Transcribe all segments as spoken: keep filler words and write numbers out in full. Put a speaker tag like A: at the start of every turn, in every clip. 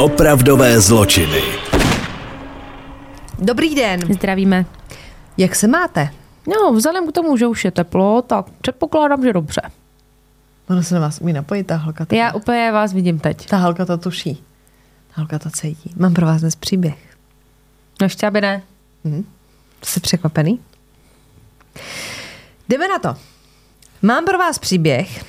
A: Opravdové zločiny.
B: Dobrý den.
C: Zdravíme.
B: Jak se máte?
C: No, vzhledem k tomu, že už je teplo, tak předpokládám, že dobře.
B: Ono se na vás umí napojit, ta holka. Teda.
C: Já úplně vás vidím teď.
B: Ta holka to tuší. Ta holka to cítí. Mám pro vás dnes příběh.
C: No ještě aby ne.
B: Hm. Jsi překvapený? Jdeme na to. Mám pro vás příběh.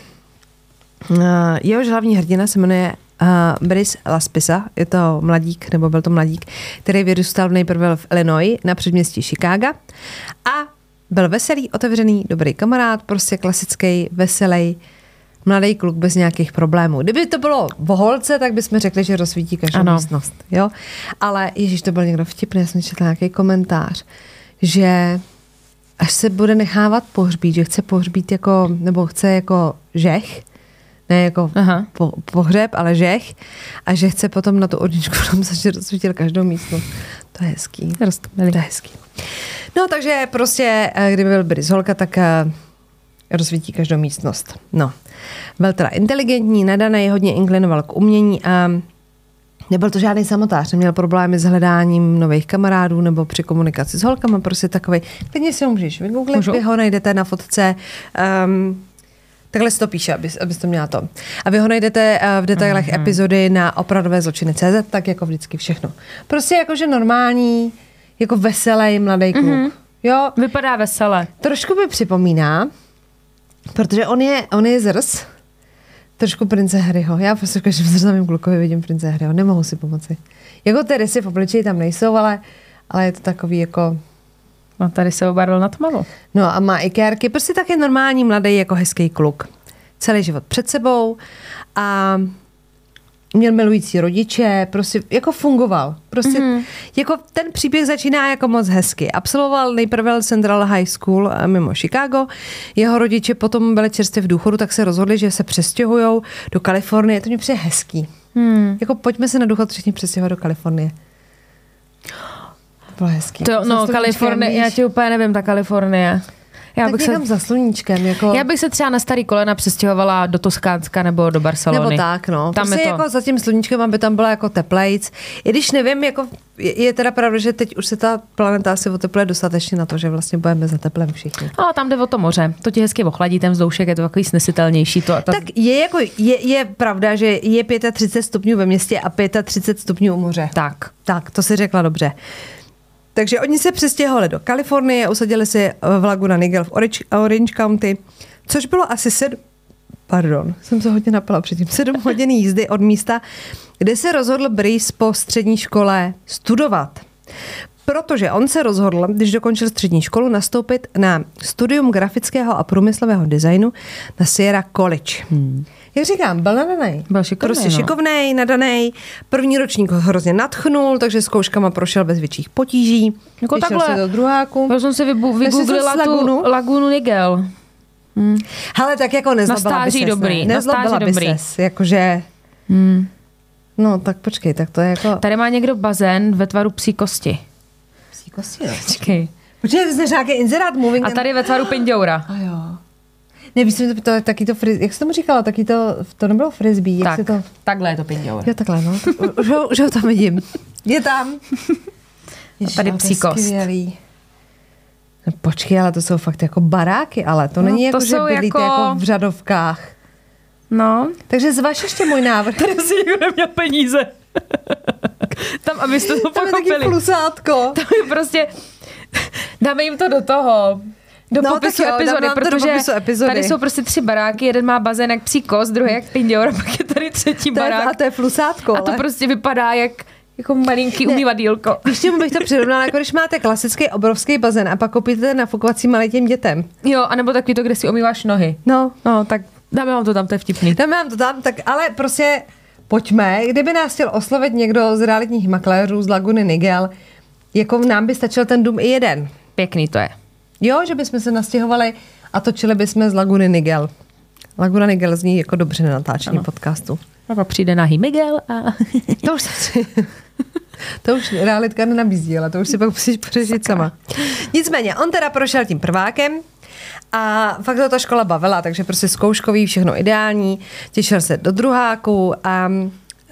B: Jehož hlavní hrdina se jmenuje uh, Brice Laspisa. Je to mladík, nebo byl to mladík, který vyrůstal nejprve v Illinois na předměstí Chicaga a byl veselý, otevřený, dobrý kamarád, prostě klasický, veselý, mladý kluk bez nějakých problémů. Kdyby to bylo o holce, tak bychom řekli, že rozsvítí každou ano. místnost. Jo? Ale ježíš, to byl někdo vtipný, já jsem četla nějaký komentář, že až se bude nechávat pohřbít, že chce pohřbít jako, nebo chce jako žech, ne jako po, pohřeb, ale žech, a že chce potom na tu orničku napsat, že rozsvítil každou místnost. To je hezký. To je hezký. No, takže prostě, kdyby byl Brice holka, tak rozsvítí každou místnost. No. Byl teda inteligentní, nadaný, hodně inklinoval k umění a nebyl to žádný samotář, neměl problémy s hledáním nových kamarádů nebo při komunikaci s holkama, prostě takovej. Klidně si ho můžeš vygooglit, vy ho najdete na fotce. Um, takhle se to píše, abys, abys to měla to. A vy ho najdete v detailech uh-huh. epizody na opravdové zločiny tečka cé zet, tak jako vždycky všechno. Prostě jakože normální, jako veselý mladý kluk. Uh-huh. Jo.
C: Vypadá vesele.
B: Trošku mi připomíná, protože on je, on je zrs, trošku prince Harryho. Já prostě v každém zrzavém klukovi vidím prince Harryho. Nemohu si pomoci. Jako ty rysy v obličeji tam nejsou, ale, ale je to takový jako...
C: No tady se obarvil na tmavo.
B: No a má i kérky. Prostě taky normální, mladý, jako hezký kluk. Celý život před sebou a měl milující rodiče, prostě jako fungoval. Prostě mm-hmm. jako ten příběh začíná jako moc hezky. Absolvoval nejprve Central High School mimo Chicago. Jeho rodiče potom byli čerstvě v důchodu, tak se rozhodli, že se přestěhujou do Kalifornie. To mě přijde hezký. Mm. Jako pojďme se na důchod všichni přestěhovat do Kalifornie. To bylo hezký.
C: To, no, Kalifornie, já ti úplně nevím, ta Kalifornie. Já
B: tak
C: bych
B: někam
C: se,
B: za sluníčkem. Jako...
C: Já bych se třeba na starý kolena přestěhovala do Toskánska nebo do Barcelony.
B: Nebo tak, no.
C: Tam
B: prostě
C: je to...
B: jako za tím sluníčkem, aby tam byla jako teplejc. I když nevím, jako je, je teda pravda, že teď už se ta planeta asi otepluje dostatečně na to, že vlastně budeme za teplem všichni.
C: A tam jde o to moře. To ti hezky ochladí, ten vzdoušek je to takový snesitelnější. To, ta...
B: Tak je, jako, je, je pravda, že je třicet pět stupňů ve městě a třicet pět stupňů u moře.
C: Tak.
B: Tak, to si řekla dobře. Takže oni se přestěhovali do Kalifornie, usadili si v Laguna Niguel v Orange, Orange County, což bylo asi sedm, pardon, jsem se hodně napila předtím, sedm hodin jízdy od místa, kde se rozhodl Brice po střední škole studovat. Protože on se rozhodl, když dokončil střední školu, nastoupit na studium grafického a průmyslového designu na Sierra College. Hmm. Jak říkám, byl nadanej.
C: Byl šikovnej,
B: prostě
C: no.
B: šikovnej, nadanej. První ročník ho hrozně nadchnul, takže zkouškama prošel bez větších potíží.
C: Jako
B: Vyšel
C: takhle.
B: si do druháku.
C: Já jsem si vybu- vygooglila tu Lagunu, Lagunu Niguel.
B: Hmm. Hele, tak jako nezlobila by ses.
C: Dobrý.
B: Ne? Nezlobila by
C: dobrý.
B: ses. Jakože... Hmm. No, tak počkej, tak to je jako...
C: Tady má někdo bazén ve tvaru psí kosti.
B: Psí kosti, jo?
C: Počkej.
B: Počkej, ty jsi nějaký inzerát moving...
C: A tady ve tvaru pindoura.
B: A jo. Ne, víš, to, to, taky to fris, jak jsi tomu říkala, taky to, to nebylo frisbee, jak
C: tak,
B: se to...
C: takhle je to pindour.
B: Jo, takhle, no. Už ho, už ho tam vidím. Je tam.
C: Ježiš, tady psí kost.
B: No, počkej, ale to jsou fakt jako baráky, ale to no, není to jako, že bydlíte jako... jako v řadovkách.
C: No.
B: Takže zvaž ještě můj návrh.
C: Tady si nikdo neměl peníze. Tam, abyste to
B: tam
C: pochopili.
B: Tam je taky plusátko.
C: Tam je prostě... Dáme jim to do toho... Do
B: no,
C: popisu
B: jo,
C: epizody, protože
B: popisu epizody.
C: Tady jsou prostě tři baráky, jeden má bazén jak psí kost, druhý jak pindour, a pak je tady třetí
B: to
C: barák.
B: Je, a to je plusátko.
C: A to
B: ale...
C: prostě vypadá jak jako malinký umývadýlko.
B: Ještě bych to přirovnala, jako když máte klasický obrovský bazén a pak koupíte nafukovací malý těm dětem.
C: Jo, anebo takový to, kde si umýváš nohy.
B: No.
C: No, tak dáme vám to tam, to je vtipný.
B: Dáme vám to tam, tak ale prostě pojďme, kdyby nás chtěl oslovit někdo z realitních makléřů z Laguny Niguel, jako nám by stačil ten dům i jeden.
C: Pěkný to je.
B: Jo, že bychom se nastěhovali a točili bychom z Laguny Niguel. Laguna Niguel zní jako dobře na natáčení ano. podcastu.
C: A pak přijde nahý Miguel a...
B: to už si... To už realitka nenabízí, ale to už si pak musíš přežít sama. Nicméně, on teda prošel tím prvákem a fakt to ta škola bavila, takže prostě zkouškový, všechno ideální. Těšil se do druháku a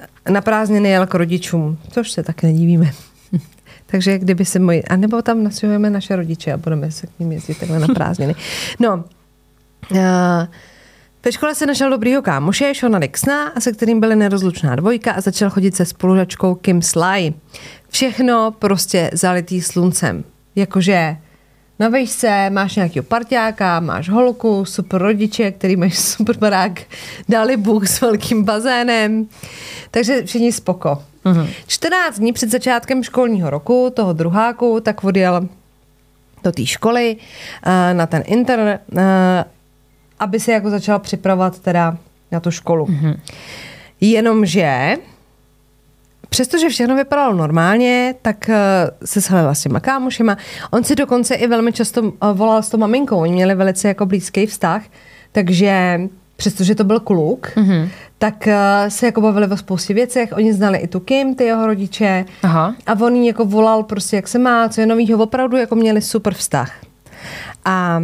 B: na prázdniny jel k rodičům, což se taky nedívíme. Takže kdyby se moji... A nebo tam nastěhujeme naše rodiče a budeme se k ním jezdit takhle na prázdniny. No, uh, ve škole se našel dobrýho kámoše, Shona Dixona, se kterým byly nerozlučná dvojka a začal chodit se spolužačkou Kim Sly. Všechno prostě zalitý sluncem. Jakože na vejšce máš nějakýho parťáka, máš holku, super rodiče, který máš super barák, dali Bůh s velkým bazénem. Takže všichni spoko. Uh-huh. čtrnáct dní před začátkem školního roku, toho druháku, tak odjel do té školy uh, na ten intern, uh, aby se jako začal připravovat teda na tu školu. Uh-huh. Jenomže přestože všechno vypadalo normálně, tak uh, se shodl s těma kámošema. On si dokonce i velmi často uh, volal s tou maminkou. Oni měli velice jako blízký vztah, takže přestože to byl kluk, mm-hmm. tak uh, se jako bavili o spoustě věcech. Oni znali i tu Kim, ty jeho rodiče. Aha. A on jí jako volal prostě, jak se má, co je novýho. Opravdu jako měli super vztah. A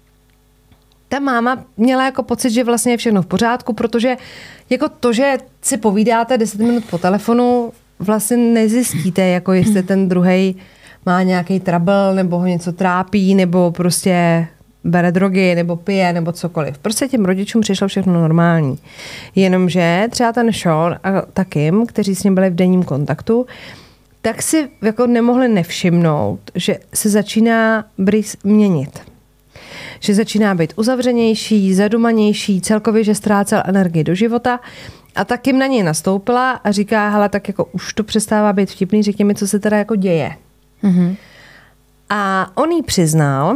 B: ta máma měla jako pocit, že vlastně je všechno v pořádku, protože jako to, že si povídáte deset minut po telefonu, vlastně nezjistíte, jako jestli ten druhej má nějaký trouble, nebo ho něco trápí, nebo prostě bere drogy, nebo pije, nebo cokoliv. Prostě těm rodičům přišlo všechno normální. Jenomže třeba ten Sean a ta Kim, kteří s ním byli v denním kontaktu, tak si jako nemohli nevšimnout, že se začíná Brice měnit. Že začíná být uzavřenější, zadumanější, celkově, že ztrácel energii do života. A tak jim na něj nastoupila a říká, hele, tak jako už to přestává být vtipný, řekni mi, co se teda jako děje. Mm-hmm. A on jí přiznal,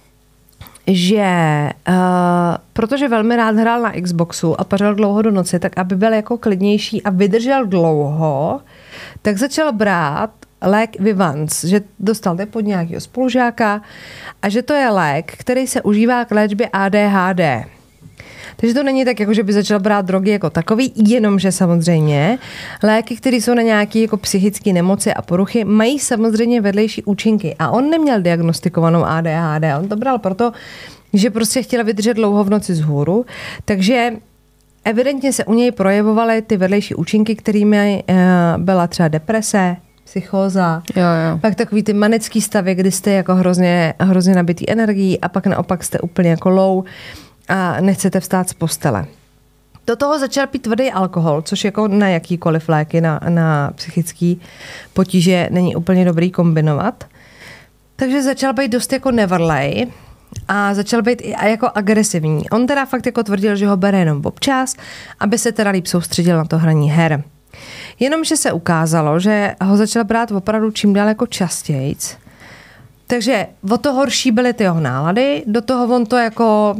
B: že uh, protože velmi rád hrál na Xboxu a pařil dlouho do noci, tak aby byl jako klidnější a vydržel dlouho, tak začal brát lék Vyvanse, že dostal pod nějakého spolužáka a že to je lék, který se užívá k léčbě A D H D. Takže to není tak, jako že by začal brát drogy jako takový, jenomže samozřejmě léky, které jsou na nějaké jako psychické nemoci a poruchy, mají samozřejmě vedlejší účinky. A on neměl diagnostikovanou A D H D. On to bral proto, že prostě chtěl vydržet dlouho v noci vzhůru. Takže evidentně se u něj projevovaly ty vedlejší účinky, kterými uh, byla třeba deprese, psychóza, jo, jo. Pak takový ty manický stavy, kdy jste jako hrozně, hrozně nabitý energií a pak naopak jste úplně jako low a nechcete vstát z postele. Do toho začal pít tvrdý alkohol, což jako na jakýkoliv léky, na, na psychický potíže není úplně dobrý kombinovat. Takže začal být dost jako nevrlej a začal být i jako agresivní. On teda fakt jako tvrdil, že ho bere jenom občas, aby se teda líp soustředil na to hraní her. Jenomže se ukázalo, že ho začal brát opravdu čím dál jako častějc. Takže o to horší byly ty jeho nálady, do toho on to jako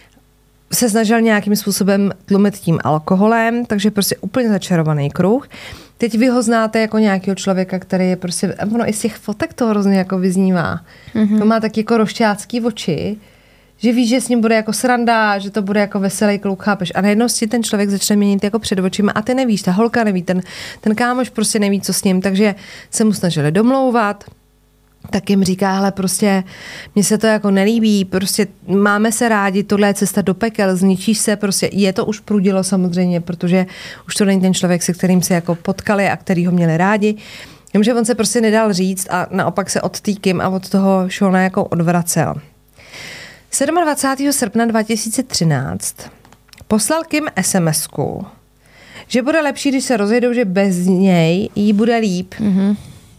B: se snažil nějakým způsobem tlumit tím alkoholem, takže prostě úplně začarovaný kruh. Teď vy ho znáte jako nějakého člověka, který je prostě, ono i z těch fotek to hrozně jako vyznívá. Mm-hmm. To má taky jako rošťácký oči, že víš, že s ním bude jako sranda, že to bude jako veselý kluk, chápeš? A najednou si ten člověk začne měnit jako před očima a ty nevíš, ta holka neví, ten, ten kámoš prostě neví, co s ním, takže se mu snažili domlouvat. Tak jim říká, hele, prostě mně se to jako nelíbí, prostě máme se rádi, tohle je cesta do pekel, zničíš se, prostě je to už prudilo samozřejmě, protože už to není ten člověk, se kterým se jako potkali a který ho měli rádi. Jenomže on se prostě nedal říct a naopak se od tý Kim a od toho Shona jako odvracel. dvacátého sedmého srpna dva tisíce třináct poslal Kim es em esku, že bude lepší, když se rozjedou, že bez něj jí bude líp. Mm-hmm.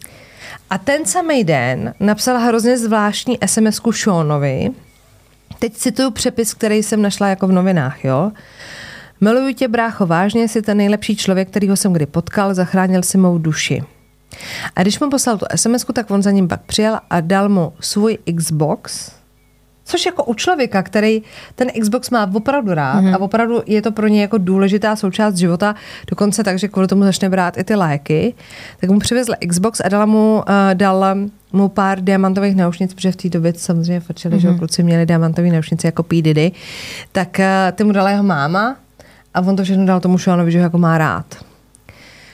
B: A ten samý den napsala hrozně zvláštní es em esku Seanovi. Teď cituju přepis, který jsem našla jako v novinách, jo. Miluju tě, brácho, vážně, jsi ten nejlepší člověk, kterýho jsem kdy potkal, zachránil si mou duši. A když mu poslal tu es em esku, tak on za ním pak přijel a dal mu svůj Xbox, což jako u člověka, který ten Xbox má opravdu rád mm-hmm. a opravdu je to pro něj jako důležitá součást života, dokonce tak, že kvůli tomu začne brát i ty léky, tak mu přivezl Xbox a dala mu, uh, dal mu pár diamantových náušnic, protože v té době samozřejmě fačili, mm-hmm. že kluci měli diamantové náušnice jako P. Diddy, tak uh, ty mu dala jeho máma a on to všechno dal tomu Seanovi, že ho jako má rád.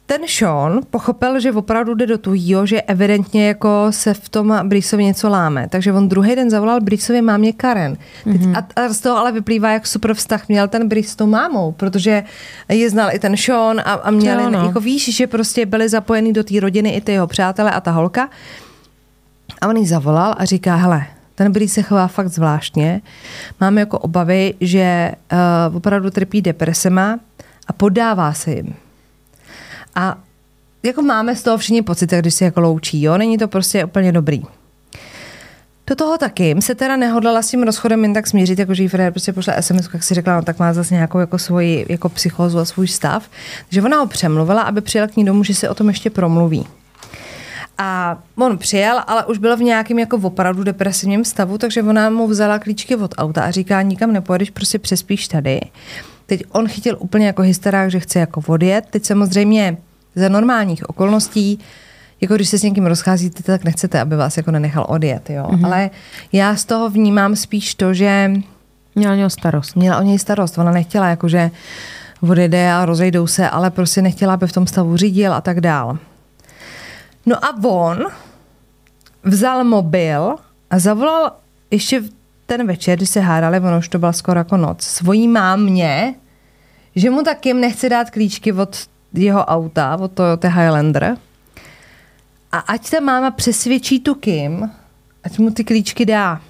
B: ten Sean pochopil, že opravdu jde do tujího, že evidentně jako se v tom Briceovi něco láme. Takže on druhý den zavolal Briceovi mámě Karen. Mm-hmm. A, a z toho ale vyplývá, jak super vztah měl ten Brice s tou mámou, protože je znal i ten Sean a, a měli, no. jako víš, že prostě byli zapojení do té rodiny i ty jeho přátelé a ta holka. A on jí zavolal a říká, hele, ten Brice se chová fakt zvláštně. Máme jako obavy, že uh, opravdu trpí depresema a podává se jim. A jako máme z toho všichni pocit, když se jako loučí, jo? Není to prostě úplně dobrý. Do toho taky se teda nehodlala s tím rozchodem jen tak smířit, jako že jí Fred prostě pošla es em es, jak si řekla, no tak má zase nějakou jako svoji jako psychózu a svůj stav. Takže ona ho přemluvila, aby přijel k ní domů, že se o tom ještě promluví. A on přijel, ale už byl v nějakém jako opravdu depresivním stavu, takže ona mu vzala klíčky od auta a říká, nikam nepojedeš, prostě přespíš tady. Teď on chytil úplně jako hysterák, že chce jako odjet. Teď samozřejmě za normálních okolností, jako když se s někým rozcházíte, tak nechcete, aby vás jako nenechal odjet, jo. Mm-hmm. Ale já z toho vnímám spíš to, že
C: měla o něj starost.
B: Měla o něj starost. Ona nechtěla jakože odjede a rozejdou se, ale prostě nechtěla, aby v tom stavu řídil a tak dál. No a on vzal mobil a zavolal ještě ten večer, když se hádali, ono už to byla skoro jako noc, svojí mámě, že mu tak Kim nechce dát klíčky od jeho auta, od Toyota Highlander. A ať ta máma přesvědčí tu Kim, ať mu ty klíčky dá.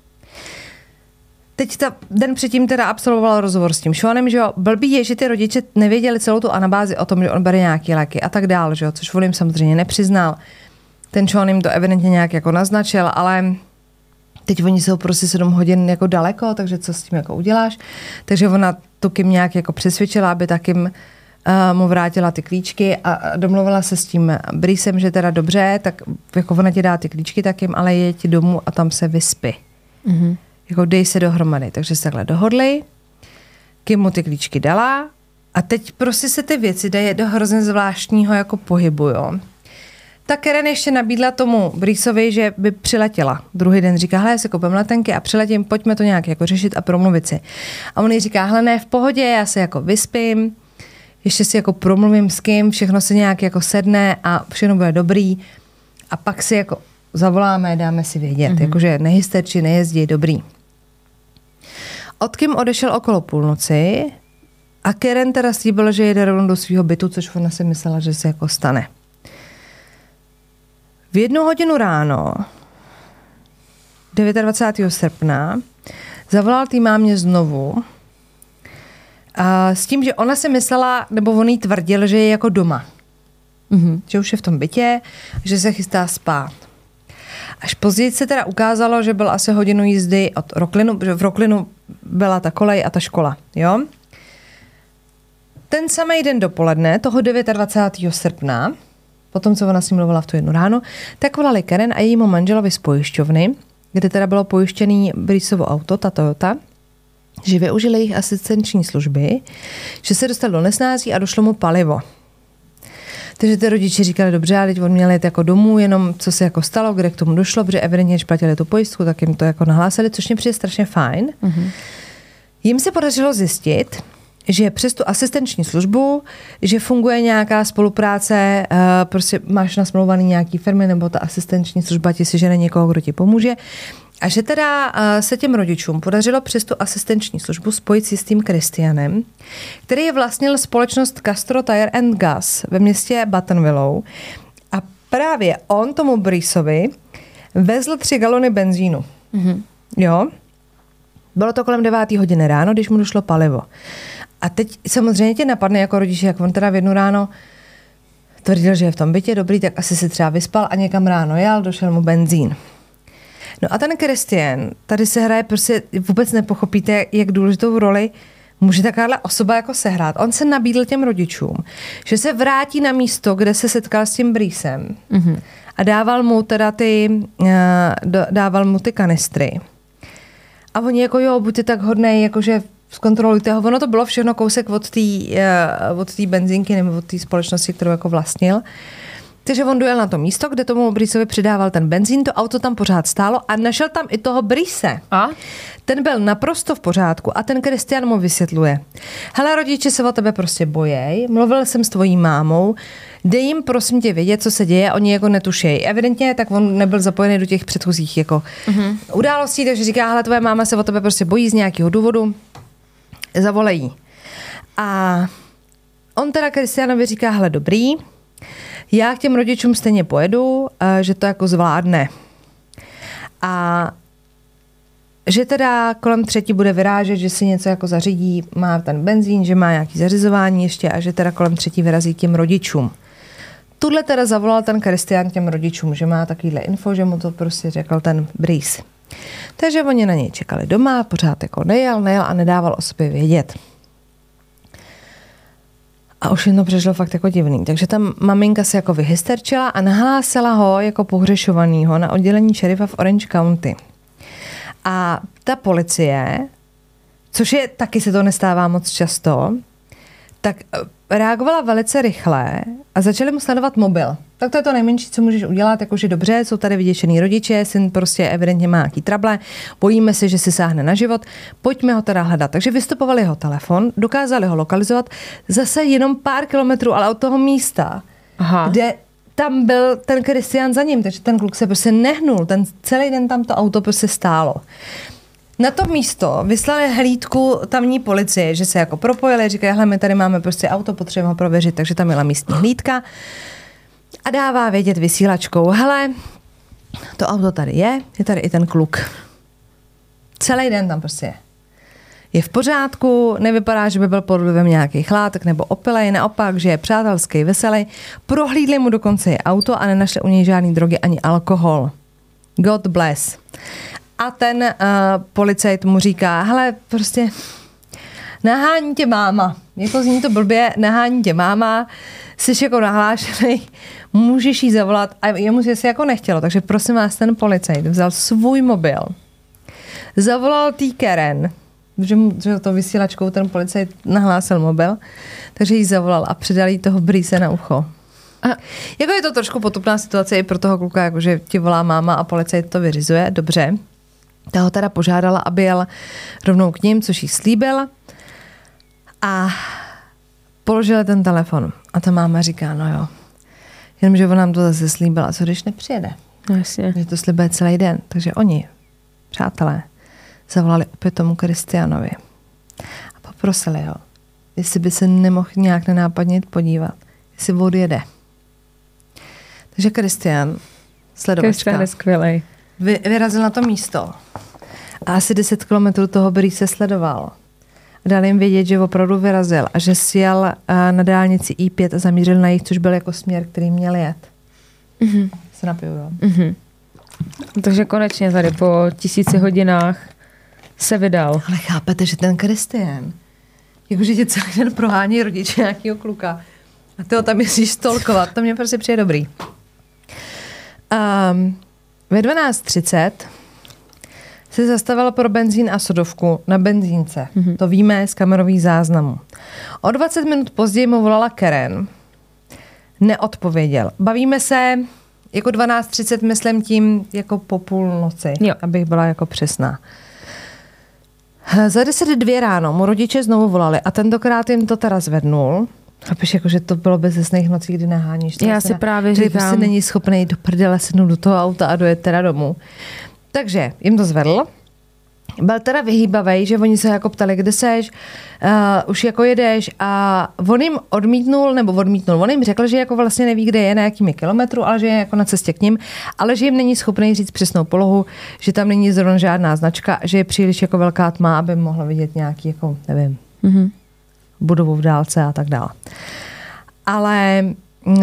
B: Teď ta den předtím teda absolvoval rozhovor s tím Seanem, že jo, blbý je, že ty rodiče nevěděli celou tu anabázi o tom, že on bere nějaký léky a tak dál, že jo, což on jim samozřejmě nepřiznal. Ten Sean jim to evidentně nějak jako naznačil, ale teď oni jsou prostě sedm hodin jako daleko, takže co s tím jako uděláš? Takže ona tu Kim nějak jako přesvědčila, aby tak Kim uh, mu vrátila ty klíčky a domluvila se s tím Bricem, že teda dobře, tak jako ona ti dá ty klíčky tak Kim, ale je ti domů a tam se vyspí. Mm-hmm. Jako dej se dohromady. Takže se takhle dohodli, Kim mu ty klíčky dala a teď prostě se ty věci dají do hrozně zvláštního jako pohybu, jo. Ta Karen ještě nabídla tomu Briceovi, že by přiletěla. Druhý den říká, hele, já se koupím letenky a přiletím, pojďme to nějak jako řešit a promluvit si. A on jí říká, hele, ne, v pohodě, já se jako vyspím, ještě si jako promluvím s Kim, všechno se nějak jako sedne a všechno bude dobrý a pak si jako zavoláme, dáme si vědět, mm-hmm. jakože nehysterči, nejezdí, dobrý. Od Kim odešel okolo půlnoci a Karen teda slíbil, že jede rovnou do svého bytu, což ona si myslela, že se jako stane. V jednu hodinu ráno, dvacátého devátého srpna, zavolal tý mámě znovu a s tím, že ona si myslela, nebo on jí tvrdil, že je jako doma. Mm-hmm. Že už je v tom bytě, že se chystá spát. Až později se teda ukázalo, že byl asi hodinu jízdy od Rocklinu, že v Rocklinu byla ta kolej a ta škola, jo? Ten samý den dopoledne, toho dvacátého devátého srpna, potom, co ona s ním mluvila v tu jednu ráno, tak volali Karen a jejímu manželovi z pojišťovny, kde teda bylo pojištěný Briceovo auto, ta Toyota, že využili jejich asistenční služby, že se dostal do nesnází a došlo mu palivo. Takže ty rodiče říkali, dobře, ale teď on měl jít jako domů, jenom co se jako stalo, kde k tomu došlo, protože evidentně, když platili tu pojistku, tak jim to jako nahlásili, což mě přijde strašně fajn. Mm-hmm. Jim se podařilo zjistit, že přes tu asistenční službu, že funguje nějaká spolupráce, uh, prostě máš nasmlouvaný nějaký firmy, nebo ta asistenční služba ti si žene někoho, kdo ti pomůže. A že teda uh, se těm rodičům podařilo přes tu asistenční službu spojit si s tím Christianem, který je vlastnil společnost Castro Tire and Gas ve městě Buttonwillow. A právě on tomu Briceovi vezl tři galony benzínu. Mm-hmm. Jo? Bylo to kolem deváté hodiny ráno, když mu došlo palivo. A teď samozřejmě tě napadne jako rodiče, jak on teda v jednu ráno tvrdil, že je v tom bytě dobrý, tak asi se třeba vyspal a někam ráno jel, došel mu benzín. No a ten Christian, tady se hraje, prostě vůbec nepochopíte, jak důležitou roli může takováhle osoba jako sehrát. On se nabídl těm rodičům, že se vrátí na místo, kde se setkal s tím Bricem mm-hmm. a dával mu teda ty, uh, dával mu ty kanistry. A oni jako jo, buďte tak hodnej, jakože zkontrolujte ho. Ono to bylo všechno kousek od té uh, od té benzínky nebo od té společnosti, kterou jako vlastnil. Takže on dojel na to místo, kde tomu Briceovi přidával ten benzín, to auto tam pořád stálo a našel tam i toho Brice.
C: A?
B: Ten byl naprosto v pořádku a ten Christian mu vysvětluje. Hele, rodiče se o tebe prostě bojejí, mluvil jsem s tvojí mámou, dej jim prosím tě vědět, co se děje, oni jako netušejí. Evidentně tak on nebyl zapojený do těch předchozích jako mm-hmm. událostí, takže říká, hele, tvoje máma se o tebe prostě bojí z nějakého důvodu, zavolejí. A on teda Christianovi říká, hele, dobrý, já k těm rodičům stejně pojedu, že to jako zvládne. A že teda kolem třetí bude vyrážet, že si něco jako zařídí, má ten benzín, že má nějaký zařizování ještě a že teda kolem třetí vyrazí k těm rodičům. Tudle teda zavolal ten Christian těm rodičům, že má takovýhle info, že mu to prostě řekl ten Brice. Takže oni na něj čekali doma, pořád jako nejel, nejel a nedával o sobě vědět. A už jen to přešlo fakt jako divný. Takže tam maminka se jako vyhysterčila a nahlásila ho jako pohřešovanýho na oddělení šerifa v Orange County. A ta policie, což je, taky se to nestává moc často, tak reagovala velice rychle a začali mu sledovat mobil. Tak to je to nejmenší, co můžeš udělat, jakože dobře, jsou tady vyděšený rodiče, syn prostě evidentně má nějaký trable, bojíme se, že si sáhne na život, pojďme ho teda hledat. Takže vystupovali jeho telefon, dokázali ho lokalizovat zase jenom pár kilometrů, ale od toho místa, Aha. kde tam byl ten Christian za ním, takže ten kluk se prostě nehnul, ten celý den tam to auto prostě stálo. Na to místo vyslali hlídku tamní policie, že se jako propojili, říkají, hele, my tady máme prostě auto, potřebujeme ho prověřit, takže tam byla místní hlídka a dává vědět vysílačkou, hele, to auto tady je, je tady i ten kluk. Celý den tam prostě je. Je v pořádku, nevypadá, že by byl pod vlivem nějakých látek nebo opilej, naopak, že je přátelský, veselý. Prohlídli mu dokonce i auto a nenašli u něj žádný drogy ani alkohol. God bless. A ten uh, policajt mu říká, hele, prostě nahání tě máma. Jako zní to blbě, nahání tě máma, jsi jako nahlášený, můžeš jí zavolat a jemu se jako nechtělo, takže prosím vás, ten policajt vzal svůj mobil, zavolal tý Karen, že, mu, že to vysílačkou ten policajt nahlásil mobil, takže jí zavolal a předal jí toho Brice na ucho. A jako je to trošku potupná situace i pro toho kluka, jakože ti volá máma a policajt to vyřizuje, dobře. Ta ho teda požádala, aby jel rovnou k ním, což jí slíbil. A položila ten telefon. A ta máma říká, no jo, jenomže on nám to zase slíbila, co když nepřijede.
C: No jasně.
B: Že to slibuje celý den. Takže oni, přátelé, zavolali opět tomu Christianovi a poprosili ho, jestli by se nemohl nějak nenápadně jít podívat, jestli odjede. Takže Christian, sledovačka,
C: Christian je skvělej.
B: Vy, vyrazil na to místo a asi deset kilometrů toho Brice sledoval. Dal jim vědět, že opravdu vyrazil a že sjel uh, na dálnici í pět a zamířil na jich, což byl jako směr, který měl jet.
C: Mm-hmm.
B: Se napiju, jo.
C: Mm-hmm. Takže konečně tady po tisíci hodinách se vydal.
B: Ale chápete, že ten Christian, jakože tě celý den prohání rodiče nějakého kluka a ty ho tam jezdíš stolkovat, to mě prostě přijde dobrý. Um, ve dvanáct třicet se zastavila pro benzín a sodovku na benzínce. Mm-hmm. To víme z kamerových záznamů. O dvacet minut později mu volala Karen. Neodpověděl. Bavíme se jako dvanáct třicet, myslím tím jako po půlnoci, jo. Abych byla jako přesná. Za deset dvě ráno mu rodiče znovu volali a tentokrát jim to teda zvednul. Chápeš, jako, že to bylo bezesných nocí, kdy naháníš.
C: Já si právě říkám.
B: Že prostě není schopný do prdele sednout do toho auta a dojet teda domů. Takže jim to zvedl. Byl teda vyhýbavej, že oni se jako ptali, kde seš, uh, už jako jedeš a on jim odmítnul, nebo odmítnul, on jim řekl, že jako vlastně neví, kde je, na jakými kilometru, ale že je jako na cestě k ním, ale že jim není schopný říct přesnou polohu, že tam není zrovna žádná značka, že je příliš jako velká tma, aby mohla vidět nějaký, jako nevím, mm-hmm. budovu v dálce a tak dále. Ale uh,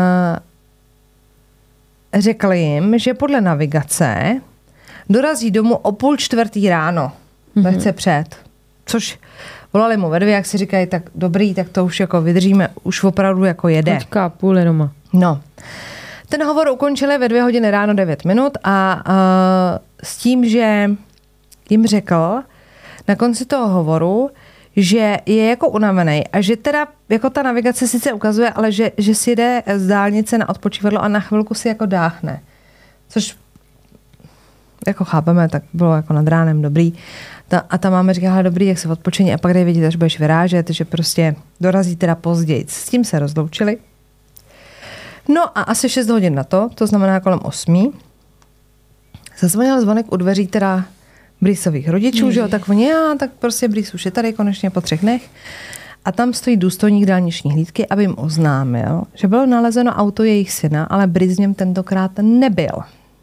B: řekl jim, že podle navigace dorazí domů o půl čtvrtý ráno, mm-hmm. lehce před. Což volali mu ve dvě, jak si říkají, tak dobrý, tak to už jako vydržíme, už opravdu jako jede.
C: Počká, půl je doma.
B: No. Ten hovor ukončili ve dvě hodiny ráno devět minut a uh, s tím, že jim řekl na konci toho hovoru, že je jako unavený a že teda jako ta navigace sice ukazuje, ale že, že si jde z dálnice na odpočívadlo a na chvilku si jako dáchne. Což jako chápeme, tak bylo jako nad ránem dobrý. Ta, a ta máma říká, dobrý, jak se odpočení a pak dej vědět, až budeš vyrážet, že prostě dorazí teda později. S tím se rozloučili. No a asi šest hodin na to, to znamená kolem osmi, zazvonil zvonek u dveří teda Briceových rodičů, že jo, tak oni, a tak prostě Brice už je tady konečně po třech dnech. A tam stojí důstojník dálniční hlídky, aby jim oznámil, že bylo nalezeno auto jejich syna, ale Brice v něm tentokrát nebyl.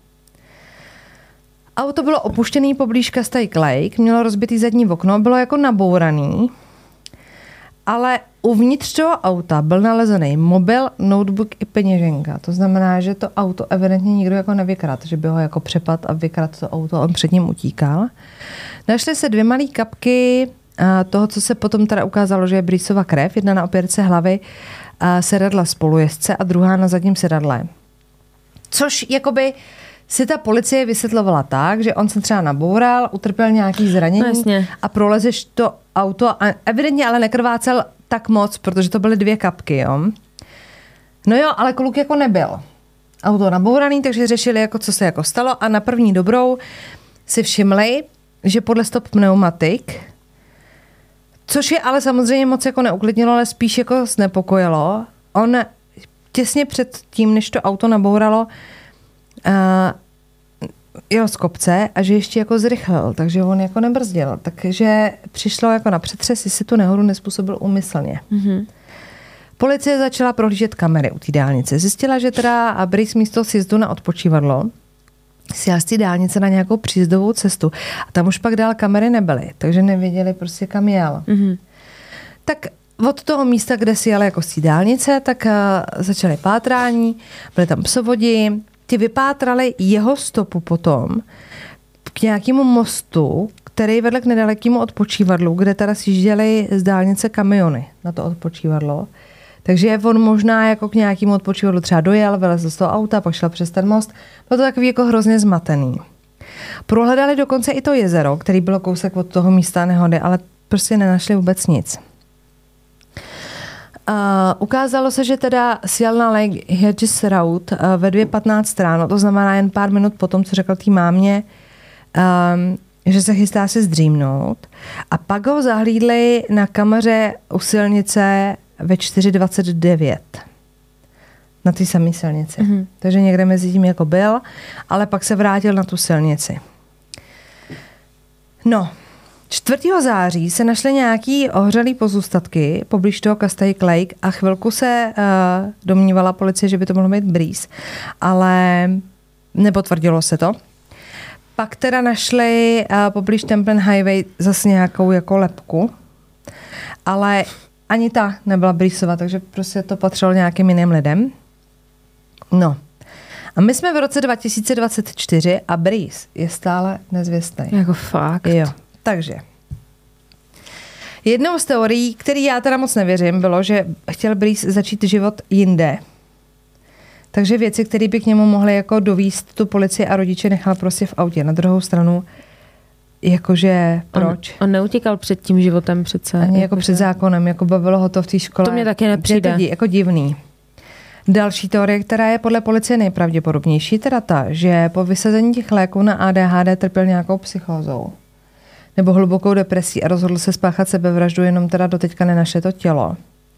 B: Auto bylo opuštěný poblíž Castaic Lake, mělo rozbitý zadní okno, bylo jako nabouraný, ale uvnitř toho auta byl nalezený mobil, notebook i peněženka. To znamená, že to auto evidentně nikdo jako nevykradl, že by ho jako přepad a vykradl to auto, on před ním utíkal. Našly se dvě malé kapky toho, co se potom teda ukázalo, že je Briceova krev, jedna na opěrce hlavy sedadla spolujezdce a druhá na zadním sedadle. Což jakoby si ta policie vysvětlovala tak, že on se třeba naboural, utrpěl nějaký zranění no, a prolezeš to auto a evidentně ale nekrvácel tak moc, protože to byly dvě kapky, jo. No jo, ale kluk jako nebyl. Auto nabouraný, takže řešili, jako, co se jako stalo a na první dobrou si všimli, že podle stop pneumatik, což je ale samozřejmě moc jako neuklidnilo, ale spíš jako znepokojilo. On těsně před tím, než to auto nabouralo, Uh, jel z kopce a že ještě jako zrychlil, takže on jako nebrzdil. Takže přišlo jako na přetřes, jestli tu nehodu nespůsobil úmyslně. Mm-hmm. Policie začala prohlížet kamery u té dálnice. Zjistila, že teda Brice místo sjezdu na odpočívadlo sjel z té dálnice na nějakou příjezdovou cestu. A tam už pak dál kamery nebyly, takže nevěděli prostě kam jel. Mm-hmm. Tak od toho místa, kde si jel jako z té dálnice, tak uh, začaly pátrání, byly tam psovodi, ti vypátrali jeho stopu potom k nějakému mostu, který vedl k nedalekému odpočívadlu, kde teda sjížděli z dálnice kamiony na to odpočívadlo. Takže on možná jako k nějakému odpočívadlu třeba dojel, vylezl z toho auta, pak šel přes ten most. Bylo to takový jako hrozně zmatený. Prohledali dokonce i to jezero, který bylo kousek od toho místa nehody, ale prostě nenašli vůbec nic. Uh, ukázalo se, že teda sjel na Lake Hedges Road uh, ve dvě patnáct ráno, to znamená jen pár minut potom, co řekl té mámě, um, že se chystá se zdřímnout. A pak ho zahlídli na kameře u silnice ve čtyři dvacet devět. Na té samé silnici. Mm-hmm. Takže někde mezi tím jako byl, ale pak se vrátil na tu silnici. No, čtvrtého září se našly nějaký ohřelý pozůstatky poblíž toho Castaic Lake a chvilku se uh, domnívala policie, že by to mohlo být Brice, ale nepotvrdilo se to. Pak teda našli uh, poblíž Temple Highway zase nějakou jako lebku, ale ani ta nebyla Briceova, takže prostě to patřilo nějakým jiným lidem. No. A my jsme v roce dva tisíce dvacet čtyři a Brice je stále nezvěstný.
C: Jako fakt.
B: Jo. Takže jednou z teorií, který já teda moc nevěřím, bylo, že chtěl Brice začít život jinde. Takže věci, které by k němu mohly jako dovíst tu policii a rodiče, nechal prostě v autě. Na druhou stranu, jakože proč?
C: On, on neutíkal před tím životem přece.
B: Ani jako,
C: jako
B: před zákonem, jako bavilo ho to v té škole.
C: To mě taky nepřijde.
B: Je to jako divný. Další teorie, která je podle policie nejpravděpodobnější, teda ta, že po vysazení těch léků na A D H D trpěl nějakou psychózou nebo hlubokou depresí a rozhodl se spáchat sebevraždu, jenom teda doteďka nenašle to tělo.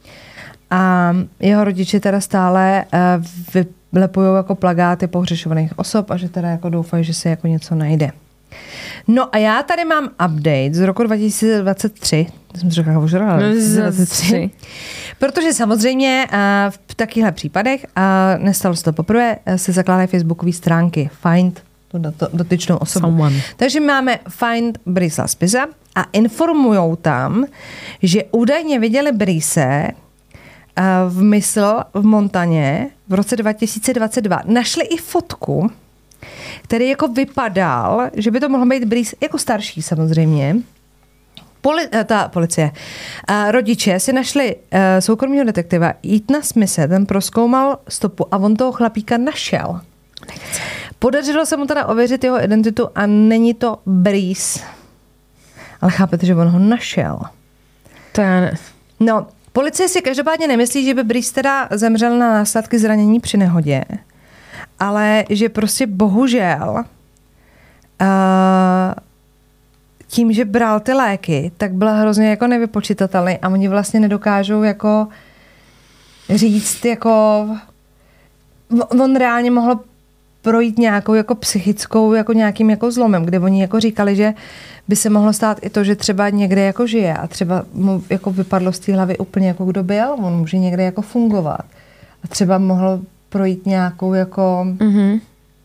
B: A jeho rodiče teda stále uh, vylepují jako plagáty pohřešovaných osob a že teda jako doufají, že se jako něco najde. No a já tady mám update z roku dva tisíce dvacet tři. Jsem to řekla, už ale dvacet tři. Protože samozřejmě uh, v takovýchhle případech, a uh, nestalo se to poprvé, uh, se zakládají facebookové stránky Find tu dotyčnou osobu. Someone. Takže máme Find Brice LaSpisa a informujou tam, že údajně viděli Brice uh, v Mysl v Montaně v roce dva tisíce dvacet dva. Našli i fotku, který jako vypadal, že by to mohlo být Brice jako starší samozřejmě. Poli, ta policie. A rodiče si našli uh, soukromého detektiva Ethana Smithe, ten prozkoumal stopu a on toho chlapíka našel. Podařilo se mu teda ověřit jeho identitu a není to Brice. Ale chápete, že on ho našel.
C: To já ne.
B: No, policie si každopádně nemyslí, že by Brice teda zemřel na následky zranění při nehodě, ale že prostě bohužel uh, tím, že bral ty léky, tak byl hrozně jako nevypočitatelný a oni vlastně nedokážou jako říct, jako on reálně mohl projít nějakou jako psychickou, jako nějakým jako zlomem, kde oni jako říkali, že by se mohlo stát i to, že třeba někde jako žije a třeba mu jako vypadlo z té hlavy úplně jako kdo byl, on může někde jako fungovat a třeba mohl projít nějakou jako...
C: Mm-hmm.